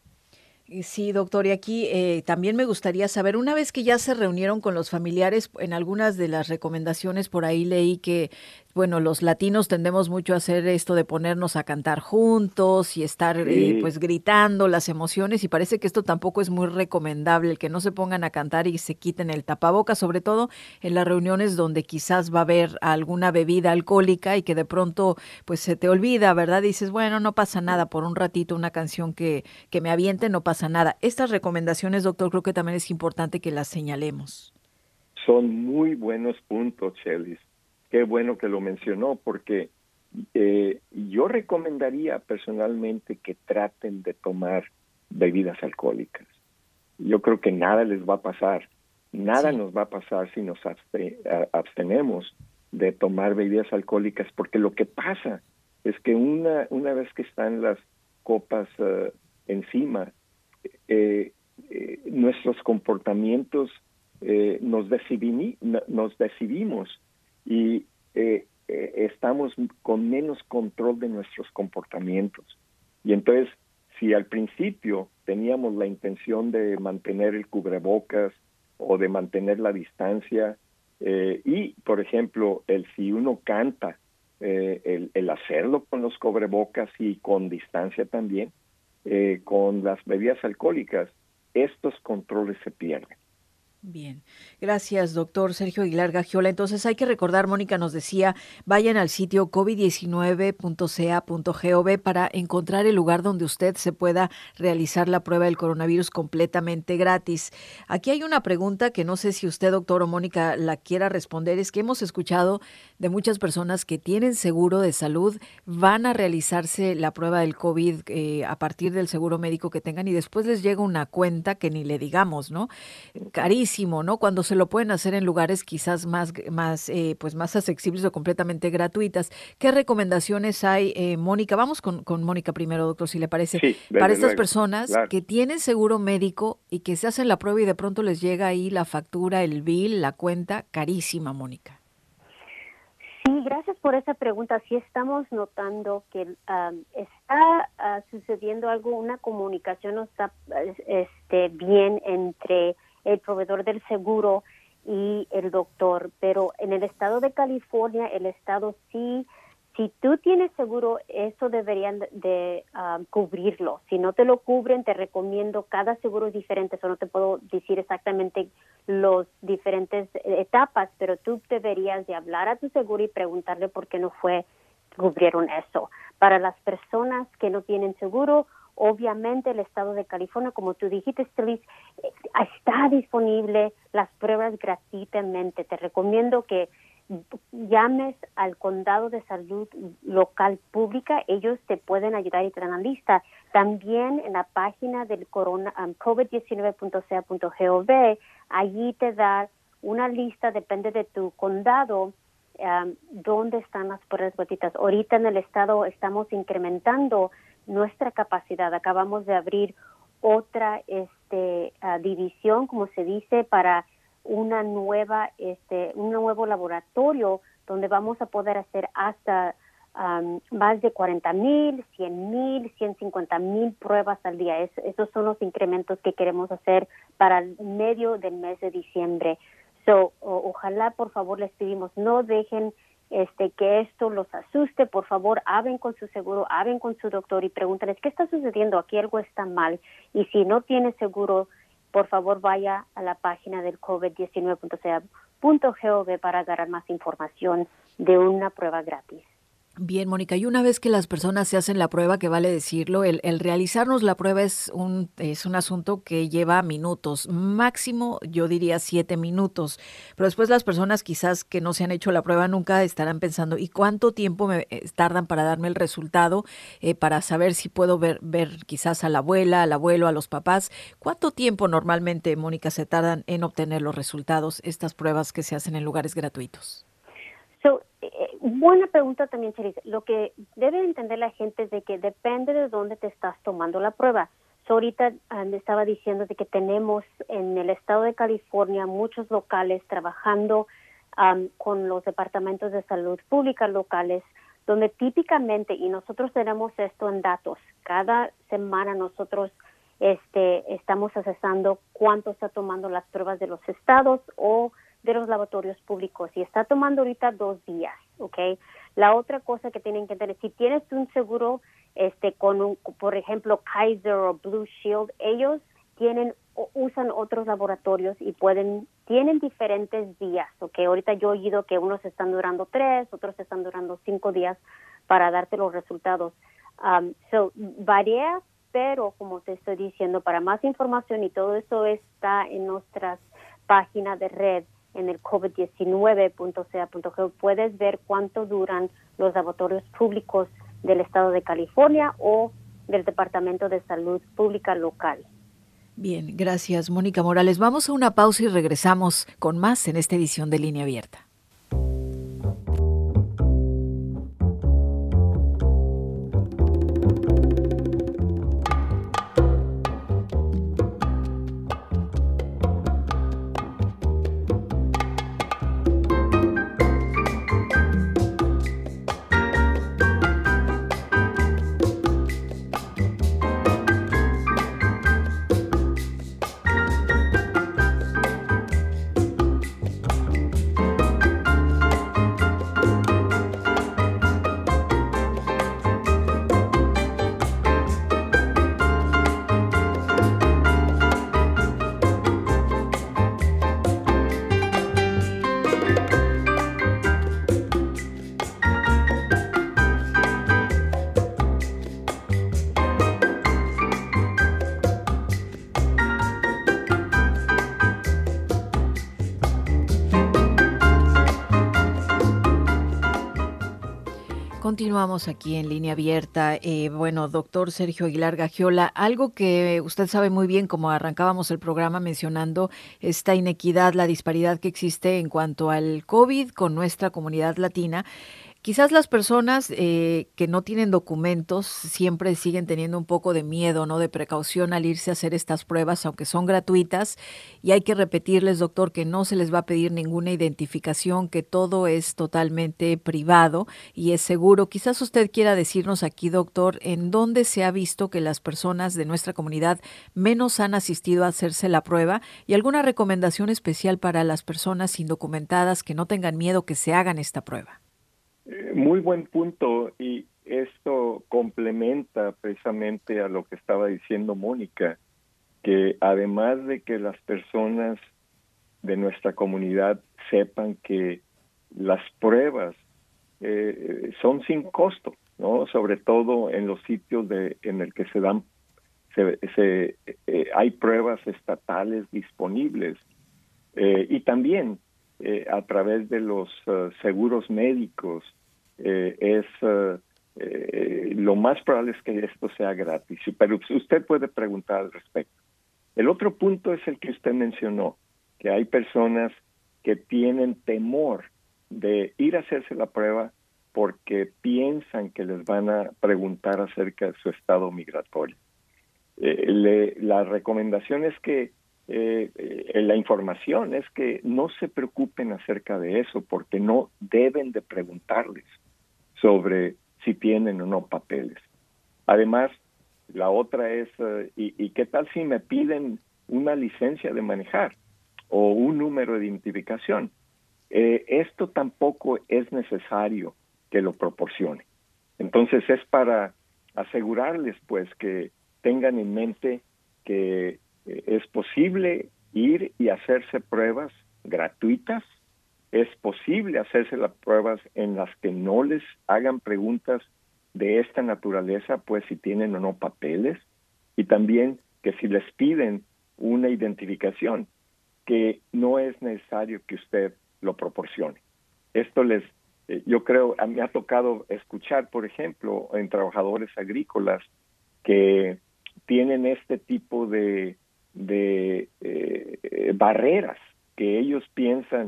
Sí, doctor, y aquí eh, también me gustaría saber, una vez que ya se reunieron con los familiares, en algunas de las recomendaciones por ahí leí que, bueno, los latinos tendemos mucho a hacer esto de ponernos a cantar juntos y estar sí. eh, pues gritando las emociones, y parece que esto tampoco es muy recomendable, el que no se pongan a cantar y se quiten el tapabocas, sobre todo en las reuniones donde quizás va a haber alguna bebida alcohólica y que de pronto pues se te olvida, ¿verdad? Dices, bueno, no pasa nada, por un ratito una canción que, que me aviente, no pasa nada. Estas recomendaciones, doctor, creo que también es importante que las señalemos. Son muy buenos puntos, Chelis. Qué bueno que lo mencionó, porque eh, yo recomendaría personalmente que traten de tomar bebidas alcohólicas. Yo creo que nada les va a pasar. Nada sí. nos va a pasar si nos abstenemos de tomar bebidas alcohólicas, porque lo que pasa es que una, una vez que están las copas uh, encima, Eh, eh, nuestros comportamientos eh, nos, decidimi, nos decidimos y eh, eh, estamos con menos control de nuestros comportamientos. Y entonces, si al principio teníamos la intención de mantener el cubrebocas o de mantener la distancia, eh, y, por ejemplo, el si uno canta, eh, el, el hacerlo con los cubrebocas y con distancia también, Eh, con las bebidas alcohólicas, estos controles se pierden. Bien, gracias, doctor Sergio Aguilar Gagiola. Entonces hay que recordar, Mónica nos decía, vayan al sitio covid diecinueve punto c a punto gov para encontrar el lugar donde usted se pueda realizar la prueba del coronavirus completamente gratis. Aquí hay una pregunta que no sé si usted, doctor, o Mónica la quiera responder, es que hemos escuchado de muchas personas que tienen seguro de salud, van a realizarse la prueba del COVID eh, a partir del seguro médico que tengan y después les llega una cuenta que ni le digamos, ¿no? Carísimo. ¿No? Cuando se lo pueden hacer en lugares quizás más, más, eh, pues más accesibles o completamente gratuitas. ¿Qué recomendaciones hay, eh, Mónica? Vamos con, con Mónica primero, doctor, si le parece. Sí, para estas luego. personas Claro. que tienen seguro médico y que se hacen la prueba y de pronto les llega ahí la factura, el bill, la cuenta, carísima, Mónica. Sí, gracias por esa pregunta. Sí estamos notando que um, está uh, sucediendo algo, una comunicación no está este, bien entre el proveedor del seguro y el doctor, pero en el estado de California, el estado sí, si tú tienes seguro, eso deberían de um, cubrirlo. Si no te lo cubren, te recomiendo, cada seguro es diferente, eso no te puedo decir exactamente los diferentes etapas, pero tú deberías de hablar a tu seguro y preguntarle por qué no fue, cubrieron eso. Para las personas que no tienen seguro, obviamente el estado de California, como tú dijiste, Celis, está disponible las pruebas gratuitamente. Te recomiendo que llames al condado de salud local pública, ellos te pueden ayudar y te dan la lista. También en la página del corona, um, covid diecinueve punto c a punto gov, allí te da una lista, depende de tu condado, um, dónde están las pruebas gratuitas. Ahorita en el estado estamos incrementando nuestra capacidad. Acabamos de abrir otra este uh, división, como se dice, para una nueva este un nuevo laboratorio donde vamos a poder hacer hasta um, más de cuarenta mil, cien mil, ciento cincuenta mil pruebas al día. Es, esos son los incrementos que queremos hacer para el medio del mes de diciembre. So, o, ojalá, por favor, les pedimos, no dejen este que esto los asuste. Por favor, hablen con su seguro, hablen con su doctor y pregúntenles qué está sucediendo, aquí algo está mal. Y si no tiene seguro, por favor vaya a la página del covid diecinueve punto c a punto gov para agarrar más información de una prueba gratis. Bien, Mónica, y una vez que las personas se hacen la prueba, que vale decirlo, el, el realizarnos la prueba es un es un asunto que lleva minutos, máximo yo diría siete minutos, pero después las personas quizás que no se han hecho la prueba nunca estarán pensando, ¿y cuánto tiempo me eh, tardan para darme el resultado, eh, para saber si puedo ver, ver quizás a la abuela, al abuelo, a los papás? ¿Cuánto tiempo normalmente, Mónica, se tardan en obtener los resultados, estas pruebas que se hacen en lugares gratuitos? So, eh, buena pregunta también, Cherise. Lo que debe entender la gente es de que depende de dónde te estás tomando la prueba. So, ahorita um, estaba diciendo de que tenemos en el estado de California muchos locales trabajando um, con los departamentos de salud pública locales, donde típicamente, y nosotros tenemos esto en datos, cada semana nosotros este, estamos accesando cuánto está tomando las pruebas de los estados o de los laboratorios públicos, y está tomando ahorita dos días, ¿ok? La otra cosa que tienen que tener, si tienes un seguro este con un, por ejemplo, Kaiser o Blue Shield, ellos tienen usan otros laboratorios y pueden tienen diferentes días, ¿ok? Ahorita yo he oído que unos están durando tres, otros están durando cinco días para darte los resultados. Um, so, varía, pero como te estoy diciendo, para más información, y todo eso está en nuestras páginas de red, en el covid diecinueve punto c a punto g o, puedes ver cuánto duran los laboratorios públicos del estado de California o del Departamento de Salud Pública local. Bien, gracias, Mónica Morales. Vamos a una pausa y regresamos con más en esta edición de Línea Abierta. Continuamos aquí en Línea Abierta. Eh, bueno, doctor Sergio Aguilar Gagiola, algo que usted sabe muy bien, como arrancábamos el programa mencionando esta inequidad, la disparidad que existe en cuanto al COVID con nuestra comunidad latina. Quizás las personas eh, que no tienen documentos siempre siguen teniendo un poco de miedo, ¿no? De precaución al irse a hacer estas pruebas, aunque son gratuitas. Y hay que repetirles, doctor, que no se les va a pedir ninguna identificación, que todo es totalmente privado y es seguro. Quizás usted quiera decirnos aquí, doctor, en dónde se ha visto que las personas de nuestra comunidad menos han asistido a hacerse la prueba y alguna recomendación especial para las personas indocumentadas que no tengan miedo que se hagan esta prueba. Muy buen punto, y esto complementa precisamente a lo que estaba diciendo Mónica, que además de que las personas de nuestra comunidad sepan que las pruebas eh, son sin costo, ¿no? Sobre todo en los sitios de en el que se dan se, se eh, hay pruebas estatales disponibles, eh, y también eh, a través de los uh, seguros médicos. Eh, es uh, eh, lo más probable es que esto sea gratis, pero usted puede preguntar al respecto. El otro punto es el que usted mencionó, que hay personas que tienen temor de ir a hacerse la prueba porque piensan que les van a preguntar acerca de su estado migratorio. Eh, le, la recomendación es que eh, eh, la información es que no se preocupen acerca de eso, porque no deben de preguntarles sobre si tienen o no papeles. Además, la otra es, uh, ¿y, ¿y qué tal si me piden una licencia de manejar o un número de identificación? Eh, esto tampoco es necesario que lo proporcione. Entonces, es para asegurarles, pues, que tengan en mente que eh, es posible ir y hacerse pruebas gratuitas. Es posible hacerse las pruebas en las que no les hagan preguntas de esta naturaleza, pues si tienen o no papeles, y también que si les piden una identificación, que no es necesario que usted lo proporcione. Esto les, eh, yo creo, a mí me ha tocado escuchar, por ejemplo, en trabajadores agrícolas que tienen este tipo de, de eh, barreras, que ellos piensan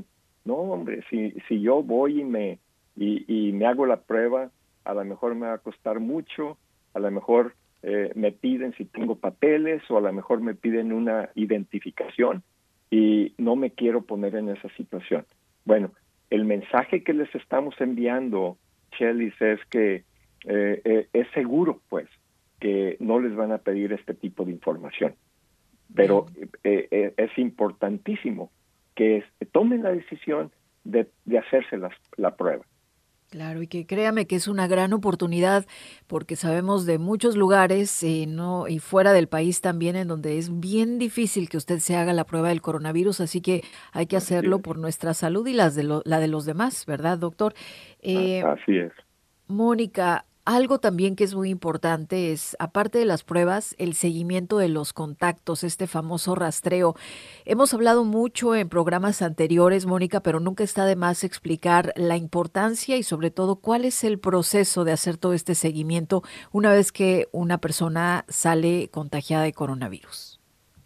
No, hombre, si, si yo voy y me, y, y me hago la prueba, a lo mejor me va a costar mucho, a lo mejor eh, me piden si tengo papeles o a lo mejor me piden una identificación y no me quiero poner en esa situación. Bueno, el mensaje que les estamos enviando, Chelis, es que eh, eh, es seguro, pues, que no les van a pedir este tipo de información. Pero eh, eh, es importantísimo que es, tomen la decisión de, de hacerse las, la prueba. Claro, y que créame que es una gran oportunidad porque sabemos de muchos lugares eh, no y fuera del país también en donde es bien difícil que usted se haga la prueba del coronavirus, así que hay que Así hacerlo es. por nuestra salud y las de lo, la de los demás, ¿verdad, doctor? Eh, Así es. Mónica, algo también que es muy importante es, aparte de las pruebas, el seguimiento de los contactos, este famoso rastreo. Hemos hablado mucho en programas anteriores, Mónica, pero nunca está de más explicar la importancia y sobre todo cuál es el proceso de hacer todo este seguimiento una vez que una persona sale contagiada de coronavirus.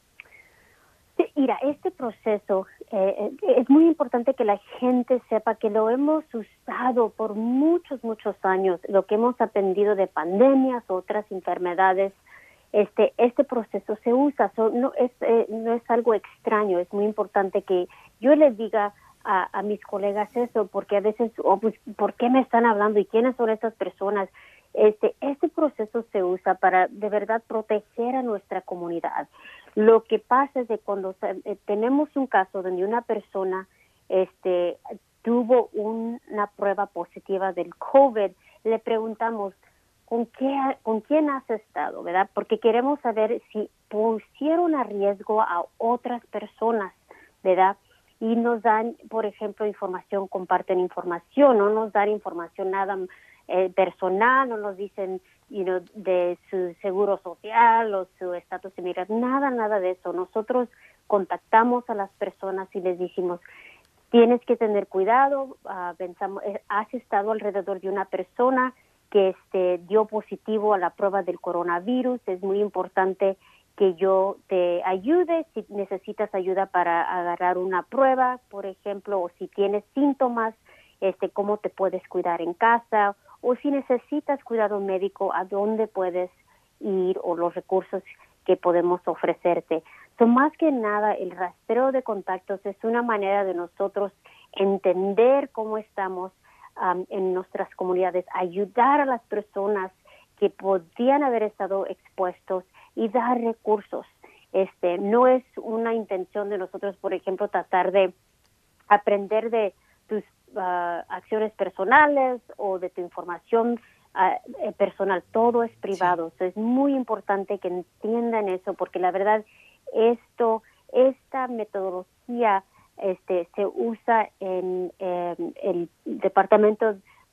Sí, mira, este proceso eh, es muy importante que la gente sepa que lo hemos usado por muchos, muchos años, lo que hemos aprendido de pandemias, otras enfermedades. Este, este proceso se usa, so, no, es, eh, no es algo extraño, es muy importante que yo les diga a, a mis colegas eso, porque a veces, oh, pues, ¿por qué me están hablando y quiénes son estas personas? Este, este proceso se usa para de verdad proteger a nuestra comunidad. Lo que pasa es que cuando eh, tenemos un caso donde una persona este, tuvo un, una prueba positiva del COVID, le preguntamos, ¿con, qué, ¿con quién has estado? ¿Verdad? Porque queremos saber si pusieron a riesgo a otras personas, ¿verdad? Y nos dan, por ejemplo, información, comparten información, no nos dan información nada eh, personal, no nos dicen you know, de su seguro social o su estatus inmigrante, nada, nada de eso. Nosotros contactamos a las personas y les dijimos, tienes que tener cuidado, uh, pensamos, has estado alrededor de una persona que este, dio positivo a la prueba del coronavirus, es muy importante que yo te ayude si necesitas ayuda para agarrar una prueba, por ejemplo, o si tienes síntomas, este, cómo te puedes cuidar en casa, o si necesitas cuidado médico, a dónde puedes ir o los recursos que podemos ofrecerte. So, más que nada, el rastreo de contactos es una manera de nosotros entender cómo estamos um, en nuestras comunidades, ayudar a las personas que podían haber estado expuestos y dar recursos. Este, no es una intención de nosotros, por ejemplo, tratar de aprender de tus uh, acciones personales o de tu información uh, personal. Todo es privado. Sí. So, es muy importante que entiendan eso, porque la verdad, esto, esta metodología este, se usa en eh, el Departamento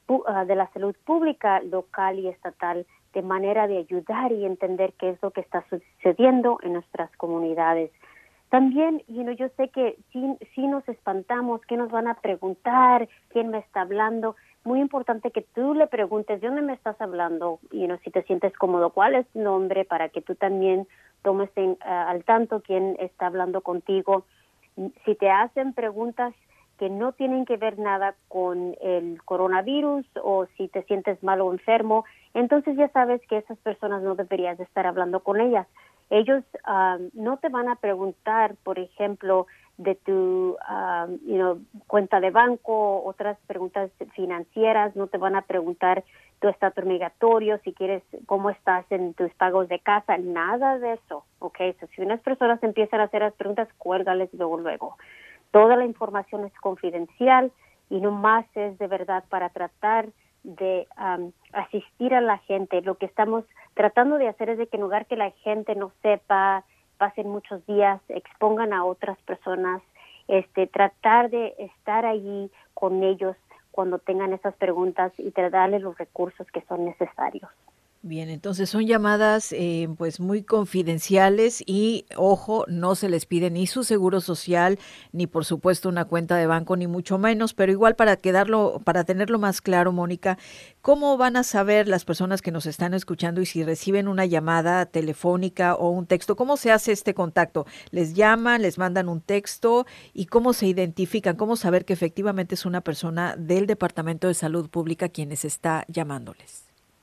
de la Salud Pública local y estatal de manera de ayudar y entender qué es lo que está sucediendo en nuestras comunidades. También, you know, yo sé que si, si nos espantamos, ¿qué nos van a preguntar? ¿Quién me está hablando? Muy importante que tú le preguntes, ¿de dónde me estás hablando? You know, si te sientes cómodo, ¿cuál es tu nombre? Para que tú también tomes en, uh, al tanto quién está hablando contigo. Si te hacen preguntas que no tienen que ver nada con el coronavirus o si te sientes mal o enfermo, entonces ya sabes que esas personas no deberías de estar hablando con ellas. Ellos um, no te van a preguntar, por ejemplo, de tu um, you know, cuenta de banco, otras preguntas financieras, no te van a preguntar tu estatus migratorio, si quieres, cómo estás en tus pagos de casa, nada de eso, ¿ok? So, si unas personas empiezan a hacer las preguntas, cuélgales luego, luego. Toda la información es confidencial y no más es de verdad para tratar de um, asistir a la gente. Lo que estamos tratando de hacer es de que en lugar que la gente no sepa, pasen muchos días, expongan a otras personas, este, tratar de estar allí con ellos cuando tengan esas preguntas y darles los recursos que son necesarios. Bien, entonces son llamadas eh, pues muy confidenciales y, ojo, no se les pide ni su seguro social, ni por supuesto una cuenta de banco, ni mucho menos, pero igual para quedarlo, para tenerlo más claro, Mónica, ¿cómo van a saber las personas que nos están escuchando y si reciben una llamada telefónica o un texto? ¿Cómo se hace este contacto? ¿Les llaman, les mandan un texto y cómo se identifican? ¿Cómo saber que efectivamente es una persona del Departamento de Salud Pública quienes está llamándoles?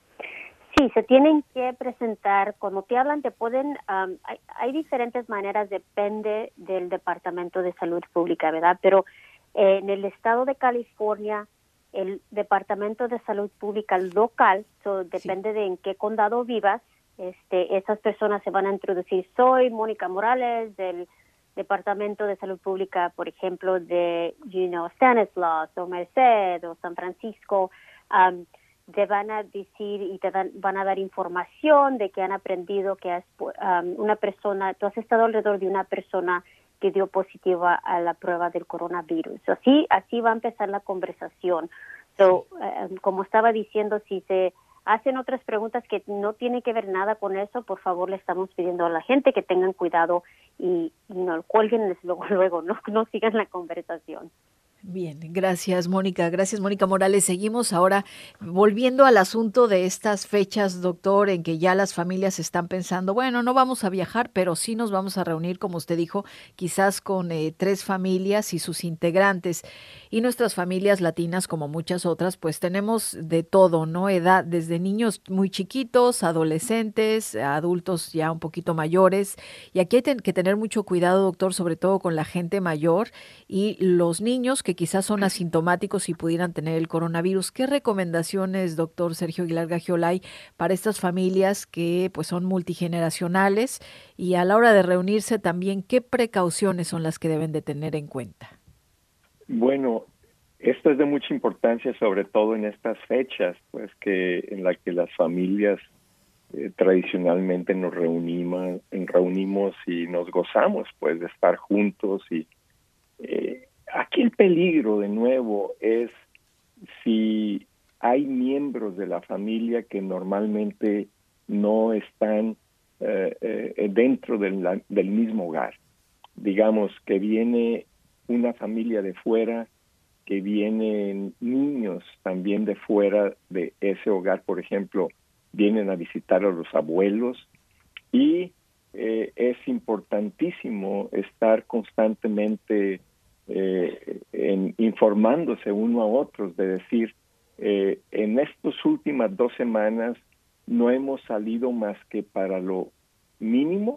Sí, se tienen que presentar, cuando te hablan te pueden, um, hay, hay diferentes maneras, depende del Departamento de Salud Pública, ¿verdad? Pero eh, en el estado de California, el Departamento de Salud Pública local, so, depende sí. de en qué condado vivas, este, esas personas se van a introducir. Soy Mónica Morales del Departamento de Salud Pública, por ejemplo, de, you know, Stanislaus o Merced o San Francisco. Um, te van a decir y te dan, van a dar información de que han aprendido que es um, una persona, tú has estado alrededor de una persona que dio positiva a la prueba del coronavirus. Así, así va a empezar la conversación. So, uh, como estaba diciendo, si se hacen otras preguntas que no tienen que ver nada con eso, por favor le estamos pidiendo a la gente que tengan cuidado y, y no cuelguen luego, luego no, no sigan la conversación. Bien, gracias Mónica, gracias Mónica Morales. Seguimos ahora volviendo al asunto de estas fechas, doctor, en que ya las familias están pensando, bueno, no vamos a viajar, pero sí nos vamos a reunir, como usted dijo, quizás con eh, tres familias y sus integrantes. Y nuestras familias latinas, como muchas otras, pues tenemos de todo, ¿no? Edad, desde niños muy chiquitos, adolescentes, adultos ya un poquito mayores. Y aquí hay que tener mucho cuidado, doctor, sobre todo con la gente mayor y los niños que que quizás son asintomáticos y pudieran tener el coronavirus. ¿Qué recomendaciones, doctor Sergio Aguilar Gagiola, hay para estas familias que pues son multigeneracionales y a la hora de reunirse también qué precauciones son las que deben de tener en cuenta? Bueno, esto es de mucha importancia, sobre todo en estas fechas, pues que en la que las familias eh, tradicionalmente nos reunimos, reunimos y nos gozamos, pues, de estar juntos y eh, aquí el peligro, de nuevo, es si hay miembros de la familia que normalmente no están eh, eh, dentro de la, del mismo hogar. Digamos que viene una familia de fuera, que vienen niños también de fuera de ese hogar, por ejemplo, vienen a visitar a los abuelos y eh, es importantísimo estar constantemente Eh, en, informándose uno a otros, de decir, eh, en estas últimas dos semanas no hemos salido más que para lo mínimo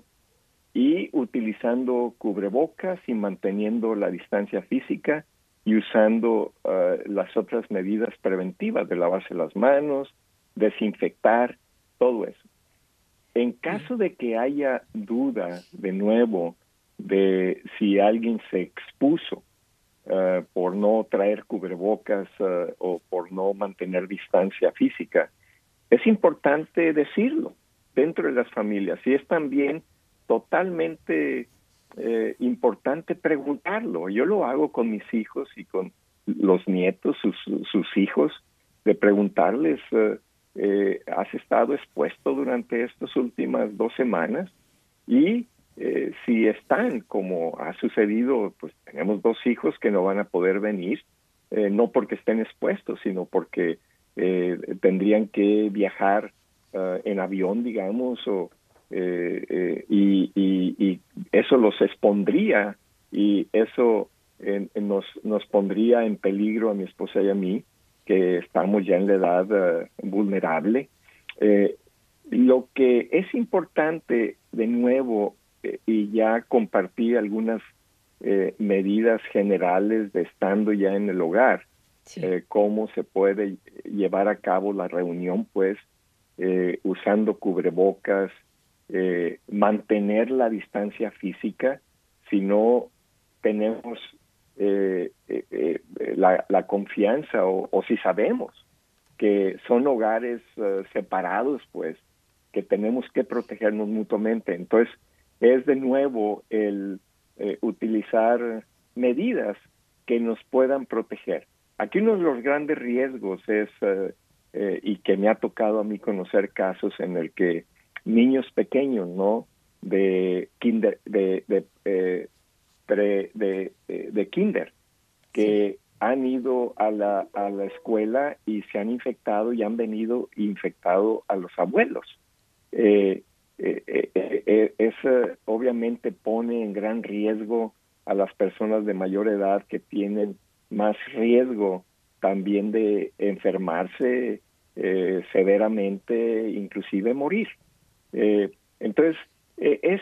y utilizando cubrebocas y manteniendo la distancia física y usando uh, las otras medidas preventivas de lavarse las manos, desinfectar, todo eso. En caso de que haya duda, de nuevo, de si alguien se expuso uh, por no traer cubrebocas uh, o por no mantener distancia física, es importante decirlo dentro de las familias y es también totalmente eh, importante preguntarlo. Yo lo hago con mis hijos y con los nietos, sus, sus hijos, de preguntarles, uh, eh, ¿has estado expuesto durante estas últimas dos semanas? Y Eh, si están, como ha sucedido, pues tenemos dos hijos que no van a poder venir, eh, no porque estén expuestos, sino porque eh, tendrían que viajar uh, en avión, digamos, o, eh, eh, y, y, y eso los expondría y eso eh, nos, nos pondría en peligro a mi esposa y a mí, que estamos ya en la edad uh, vulnerable. Eh, lo que es importante, de nuevo, y ya compartí algunas eh, medidas generales de estando ya en el hogar, sí. eh, cómo se puede llevar a cabo la reunión, pues, eh, usando cubrebocas, eh, mantener la distancia física, si no tenemos eh, eh, eh, la, la confianza o, o si sabemos que son hogares uh, separados, pues, que tenemos que protegernos mutuamente. Entonces, es de nuevo el eh, utilizar medidas que nos puedan proteger. Aquí uno de los grandes riesgos es uh, eh, y que me ha tocado a mí conocer casos en el que niños pequeños, ¿no? De kinder, de, de, eh, pre, de, de, de kinder, que sí. han ido a la, a la escuela y se han infectado y han venido infectado a los abuelos. Eh, eh, eh, eh, eso obviamente pone en gran riesgo a las personas de mayor edad que tienen más riesgo también de enfermarse eh, severamente, inclusive morir. Eh, entonces, eh, es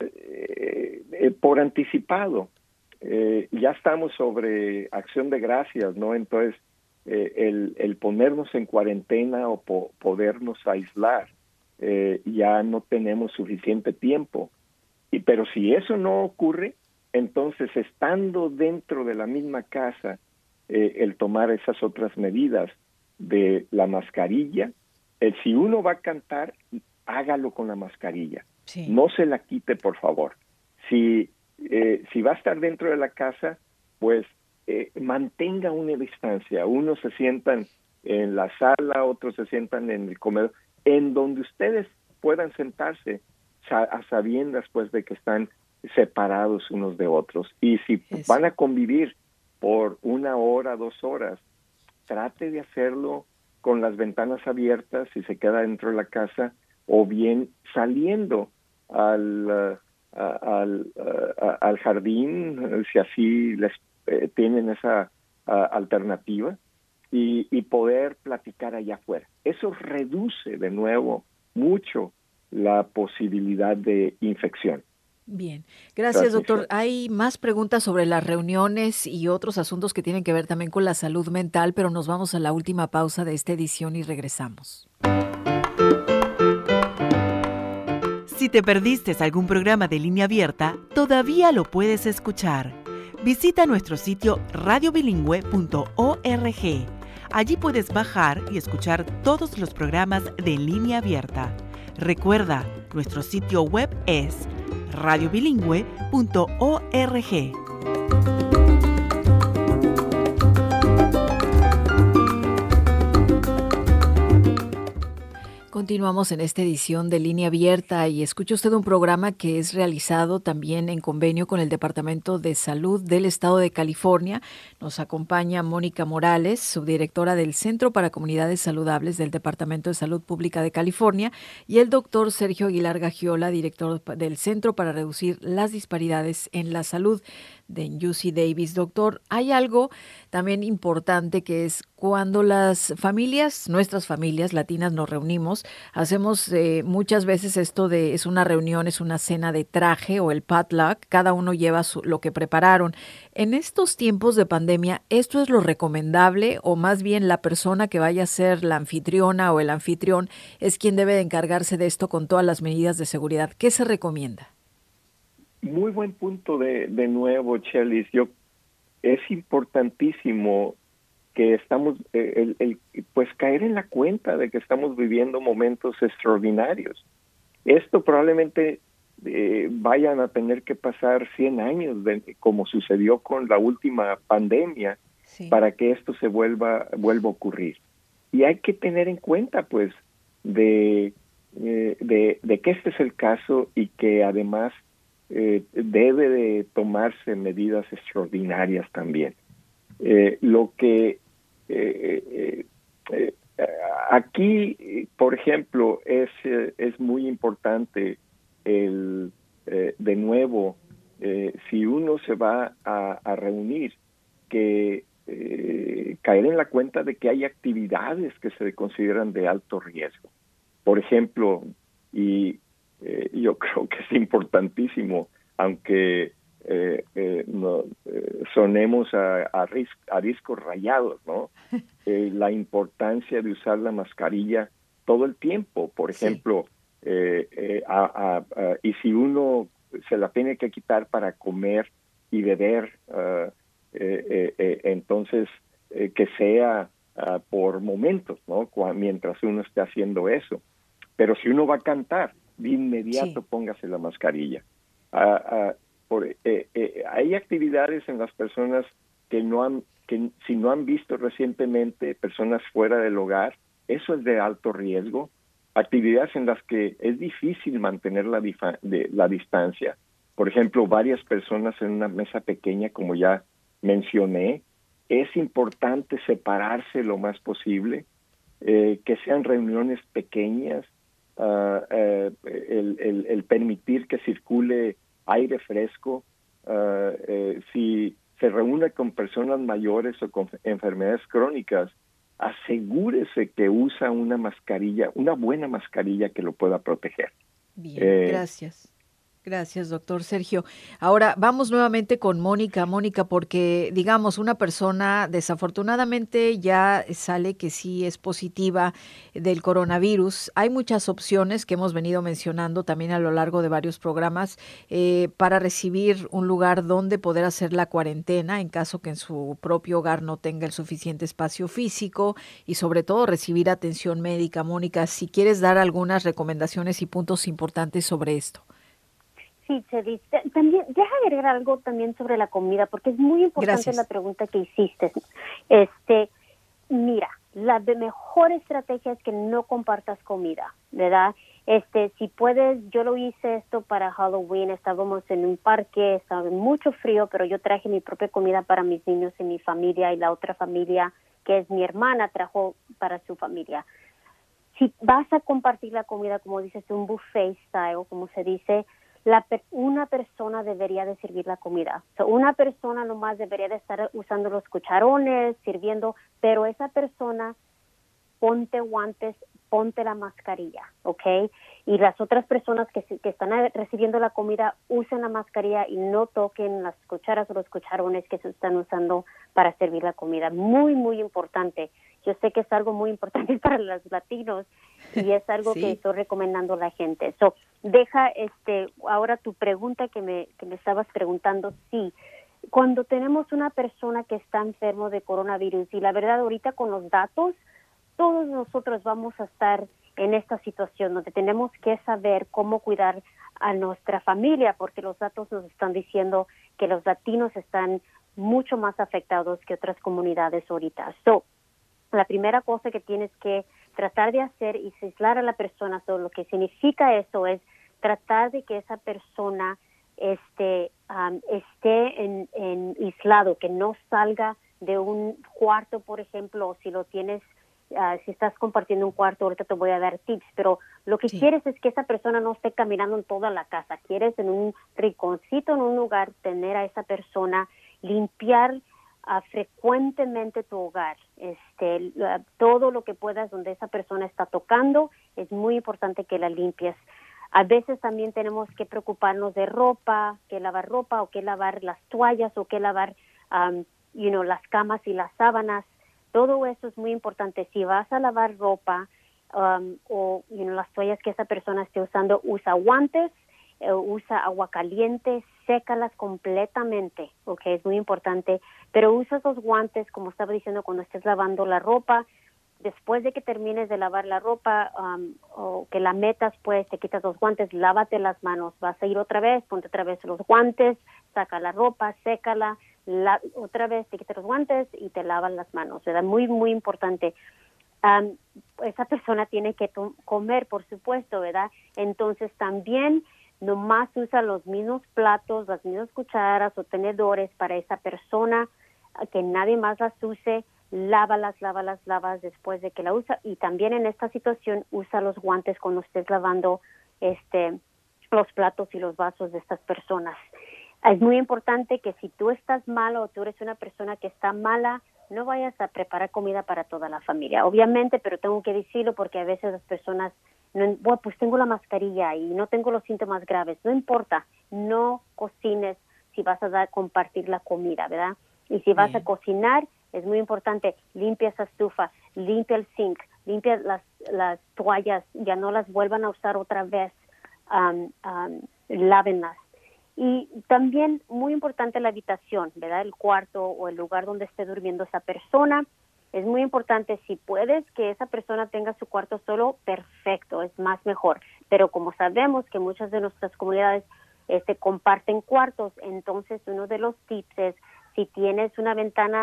eh, eh, por anticipado. Eh, ya estamos sobre Acción de Gracias, ¿no? Entonces, eh, el, el ponernos en cuarentena o po- podernos aislar, eh, ya no tenemos suficiente tiempo. Y, pero si eso no ocurre, entonces, estando dentro de la misma casa, eh, el tomar esas otras medidas de la mascarilla, eh, si uno va a cantar, hágalo con la mascarilla. Sí. No se la quite, por favor. Si, eh, si va a estar dentro de la casa, pues eh, mantenga una distancia. Unos se sientan en la sala, otros se sientan en el comedor, en donde ustedes puedan sentarse a sabiendas, pues, de que están separados unos de otros. Y si Eso. van a convivir por una hora, dos horas, trate de hacerlo con las ventanas abiertas si se queda dentro de la casa, o bien saliendo al, uh, al, uh, al jardín, si así les eh, tienen esa uh, alternativa, y, y poder platicar allá afuera. Eso reduce de nuevo mucho la posibilidad de infección. Bien, gracias, doctor. Hay más preguntas sobre las reuniones y otros asuntos que tienen que ver también con la salud mental, pero nos vamos a la última pausa de esta edición y regresamos. Si te perdiste algún programa de Línea Abierta, todavía lo puedes escuchar. Visita nuestro sitio radio bilingüe punto org. Allí puedes bajar y escuchar todos los programas de Línea Abierta. Recuerda, nuestro sitio web es radio bilingüe punto org. Continuamos en esta edición de Línea Abierta y escucha usted un programa que es realizado también en convenio con el Departamento de Salud del Estado de California. Nos acompaña Mónica Morales, subdirectora del Centro para Comunidades Saludables del Departamento de Salud Pública de California, y el doctor Sergio Aguilar Gagiola, director del Centro para Reducir las Disparidades en la Salud de U C Davis. Doctor, hay algo también importante que es cuando las familias, nuestras familias latinas nos reunimos, hacemos eh, muchas veces esto de, es una reunión, es una cena de traje o el potluck, cada uno lleva su, lo que prepararon. En estos tiempos de pandemia, ¿esto es lo recomendable o más bien la persona que vaya a ser la anfitriona o el anfitrión es quien debe de encargarse de esto con todas las medidas de seguridad? ¿Qué se recomienda? Muy buen punto de, de nuevo, Chelis. Yo, es importantísimo que estamos, eh, el, el, pues caer en la cuenta de que estamos viviendo momentos extraordinarios. Esto probablemente eh, vayan a tener que pasar cien años, de, como sucedió con la última pandemia, sí, para que esto se vuelva, vuelva a ocurrir. Y hay que tener en cuenta, pues, de, eh, de, de que este es el caso y que además Eh, debe de tomarse medidas extraordinarias también. Eh, lo que eh, eh, eh, aquí, por ejemplo, es, eh, es muy importante el, eh, de nuevo, eh, si uno se va a, a reunir, que eh, caer en la cuenta de que hay actividades que se consideran de alto riesgo. Por ejemplo, y Eh, yo creo que es importantísimo, aunque eh, eh, no, eh, sonemos a, a, ris a discos rayados, ¿no? Eh, la importancia de usar la mascarilla todo el tiempo, por ejemplo, sí. eh, eh, a, a, a, y si uno se la tiene que quitar para comer y beber, uh, eh, eh, eh, entonces eh, que sea uh, por momentos, ¿no? Mientras uno esté haciendo eso. Pero si uno va a cantar, de inmediato sí. póngase la mascarilla. Uh, uh, por, eh, eh, hay actividades en las personas que no han, que si no han visto recientemente, personas fuera del hogar, eso es de alto riesgo. Actividades en las que es difícil mantener la, difa- de, la distancia. Por ejemplo, varias personas en una mesa pequeña, como ya mencioné, es importante separarse lo más posible, eh, que sean reuniones pequeñas, uh, uh, el, el, el permitir que circule aire fresco. Uh, eh, si se reúne con personas mayores o con enfermedades crónicas, asegúrese que usa una mascarilla, una buena mascarilla que lo pueda proteger. Bien, Eh, gracias. Gracias, doctor Sergio. Ahora vamos nuevamente con Mónica. Mónica, porque digamos, una persona desafortunadamente ya sale que sí es positiva del coronavirus. Hay muchas opciones que hemos venido mencionando también a lo largo de varios programas eh, para recibir un lugar donde poder hacer la cuarentena en caso que en su propio hogar no tenga el suficiente espacio físico y sobre todo recibir atención médica. Mónica, si quieres dar algunas recomendaciones y puntos importantes sobre esto. Sí, Chelis. También, deja agregar algo también sobre la comida, porque es muy importante Gracias. la pregunta que hiciste. Este, mira, la de mejor estrategia es que no compartas comida, ¿verdad? Este, si puedes, yo lo hice esto para Halloween, estábamos en un parque, estaba mucho frío, pero yo traje mi propia comida para mis niños y mi familia, y la otra familia, que es mi hermana, trajo para su familia. Si vas a compartir la comida, como dices, un buffet style, como se dice, La, una persona debería de servir la comida. So, una persona nomás debería de estar usando los cucharones, sirviendo, pero esa persona ponte guantes, ponte la mascarilla, ¿ok? Y las otras personas que, que están recibiendo la comida usen la mascarilla y no toquen las cucharas o los cucharones que se están usando para servir la comida. Muy, muy importante. Yo sé que es algo muy importante para los latinos y es algo sí. que estoy recomendando a la gente. So, deja este ahora tu pregunta que me que me estabas preguntando. Sí, cuando tenemos una persona que está enfermo de coronavirus, y la verdad ahorita con los datos, todos nosotros vamos a estar en esta situación donde tenemos que saber cómo cuidar a nuestra familia, porque los datos nos están diciendo que los latinos están mucho más afectados que otras comunidades ahorita. So, la primera cosa que tienes que tratar de hacer es aislar a la persona. So, lo que significa eso es tratar de que esa persona este, um, esté en, en aislado, que no salga de un cuarto, por ejemplo, o si lo tienes, uh, si estás compartiendo un cuarto, ahorita te voy a dar tips, pero lo que sí. quieres es que esa persona no esté caminando en toda la casa. Quieres en un rinconcito, en un lugar, tener a esa persona, limpiar Uh, frecuentemente tu hogar, este, uh, todo lo que puedas donde esa persona está tocando, es muy importante que la limpies. A veces también tenemos que preocuparnos de ropa, que lavar ropa o que lavar las toallas o que lavar um, you know, las camas y las sábanas. Todo eso es muy importante. Si vas a lavar ropa um, o you know, las toallas que esa persona esté usando, usa guantes, uh, usa agua caliente, sécalas completamente, ok, es muy importante, pero usa esos guantes, como estaba diciendo, cuando estés lavando la ropa. Después de que termines de lavar la ropa um, o que la metas, pues te quitas los guantes, lávate las manos, vas a ir otra vez, ponte otra vez los guantes, saca la ropa, sécala, la, otra vez te quitas los guantes y te lavas las manos, ¿verdad? Muy, muy importante. Um, esa persona tiene que to- comer, por supuesto, ¿verdad? Entonces también nomás usa los mismos platos, las mismas cucharas o tenedores para esa persona, que nadie más las use. Lávalas, lávalas, lavas después de que la usa, y también en esta situación usa los guantes cuando estés lavando este los platos y los vasos de estas personas. Es muy importante que si tú estás malo o tú eres una persona que está mala, no vayas a preparar comida para toda la familia, obviamente, pero tengo que decirlo porque a veces las personas, no, bueno, pues tengo la mascarilla y no tengo los síntomas graves. No importa, no cocines si vas a dar, compartir la comida, ¿verdad? Y si vas Bien. a cocinar, es muy importante, limpia esa estufa, limpia el zinc, limpia las, las toallas, ya no las vuelvan a usar otra vez, um, um, lávenlas. Y también muy importante la habitación, ¿verdad? El cuarto o el lugar donde esté durmiendo esa persona. Es muy importante, si puedes que esa persona tenga su cuarto solo, perfecto, es más mejor. Pero como sabemos que muchas de nuestras comunidades este, comparten cuartos, entonces uno de los tips es, si tienes una ventana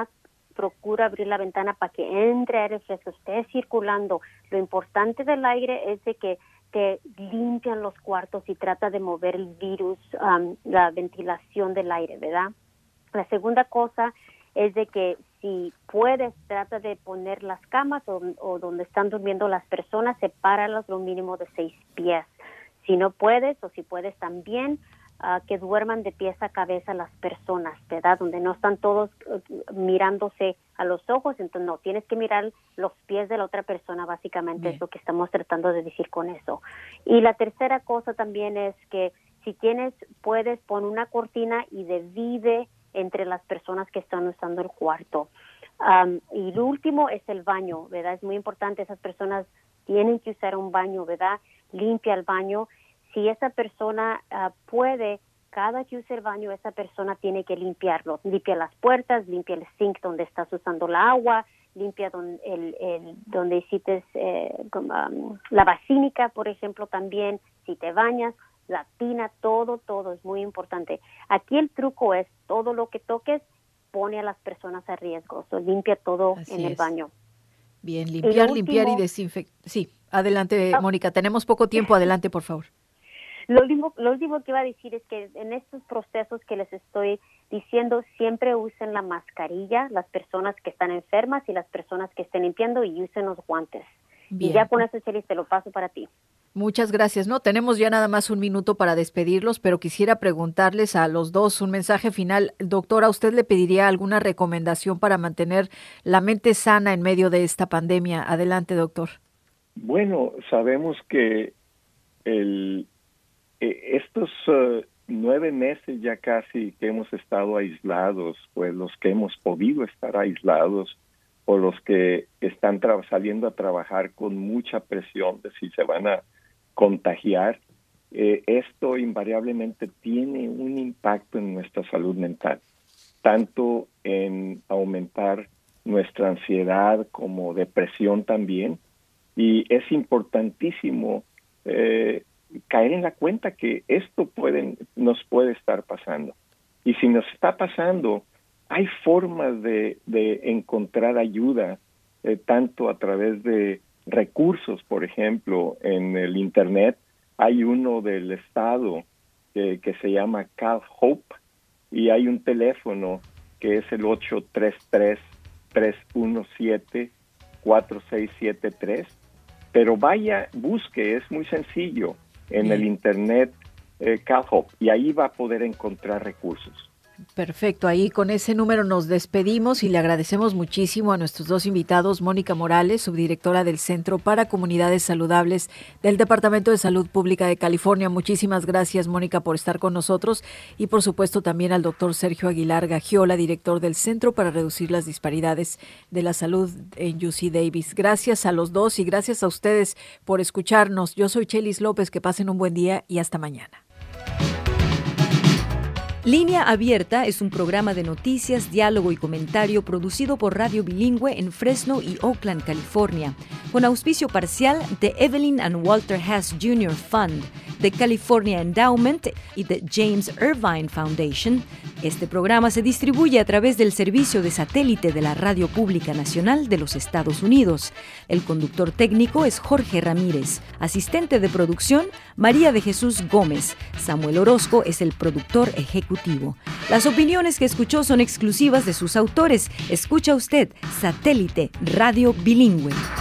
procura abrir la ventana para que entre aire fresco, esté circulando. Lo importante del aire es de que que limpian los cuartos y trata de mover el virus, um, la ventilación del aire, ¿verdad? La segunda cosa es de que si puedes, trata de poner las camas o, o donde están durmiendo las personas, sepáralas lo mínimo de seis pies. Si no puedes, o si puedes también, uh, que duerman de pies a cabeza las personas, ¿verdad? Donde no están todos uh, mirándose a los ojos, entonces no, tienes que mirar los pies de la otra persona, básicamente. Bien. Es lo que estamos tratando de decir con eso. Y la tercera cosa también es que si tienes, puedes poner una cortina y divide entre las personas que están usando el cuarto. Um, y lo último es el baño, ¿verdad? Es muy importante, esas personas tienen que usar un baño, ¿verdad? Limpia el baño. Si esa persona uh, puede, cada que use el baño, esa persona tiene que limpiarlo. Limpia las puertas, limpia el sink donde estás usando la agua, limpia don, el, el, donde hiciste eh, um, la basílica, por ejemplo, también. Si te bañas, la tina, todo, todo es muy importante. Aquí el truco es, todo lo que toques pone a las personas a riesgo. So, limpia todo Así en es. el baño. Bien, limpiar, y limpiar último, y desinfectar. Sí, adelante, oh. Mónica. Tenemos poco tiempo. Adelante, por favor. Lo último, lo último que iba a decir es que en estos procesos que les estoy diciendo, siempre usen la mascarilla, las personas que están enfermas y las personas que estén limpiando, y usen los guantes. Bien. Y ya con eso, Chelis, te lo paso para ti. Muchas gracias. No, tenemos ya nada más un minuto para despedirlos, pero quisiera preguntarles a los dos un mensaje final. Doctora, ¿usted le pediría alguna recomendación para mantener la mente sana en medio de esta pandemia? Adelante, doctor. Bueno, sabemos que el estos uh, nueve meses ya casi que hemos estado aislados, pues los que hemos podido estar aislados o los que están tra- saliendo a trabajar con mucha presión de si se van a contagiar, eh, esto invariablemente tiene un impacto en nuestra salud mental, tanto en aumentar nuestra ansiedad como depresión también, y es importantísimo eh, caer en la cuenta que esto pueden, nos puede estar pasando. Y si nos está pasando, hay formas de, de encontrar ayuda, eh, tanto a través de recursos, por ejemplo, en el Internet. Hay uno del Estado que, que se llama CalHope, y hay un teléfono que es el ocho tres tres, tres uno siete, cuatro seis siete tres. Pero vaya, busque, es muy sencillo, en Bien. el Internet, eh, CalHope, y ahí va a poder encontrar recursos. Perfecto, ahí con ese número nos despedimos y le agradecemos muchísimo a nuestros dos invitados, Mónica Morales, subdirectora del Centro para Comunidades Saludables del Departamento de Salud Pública de California. Muchísimas gracias, Mónica, por estar con nosotros, y por supuesto también al doctor Sergio Aguilar Gagiola, director del Centro para Reducir las Disparidades de la Salud en U C Davis. Gracias a los dos y gracias a ustedes por escucharnos. Yo soy Chelis López, que pasen un buen día y hasta mañana. Línea Abierta es un programa de noticias, diálogo y comentario producido por Radio Bilingüe en Fresno y Oakland, California, con auspicio parcial de Evelyn and Walter Hess junior Fund, de California Endowment y de James Irvine Foundation. Este programa se distribuye a través del servicio de satélite de la Radio Pública Nacional de los Estados Unidos. El conductor técnico es Jorge Ramírez. Asistente de producción, María de Jesús Gómez. Samuel Orozco es el productor ejecutivo. Las opiniones que escuchó son exclusivas de sus autores. Escucha usted Satélite Radio Bilingüe.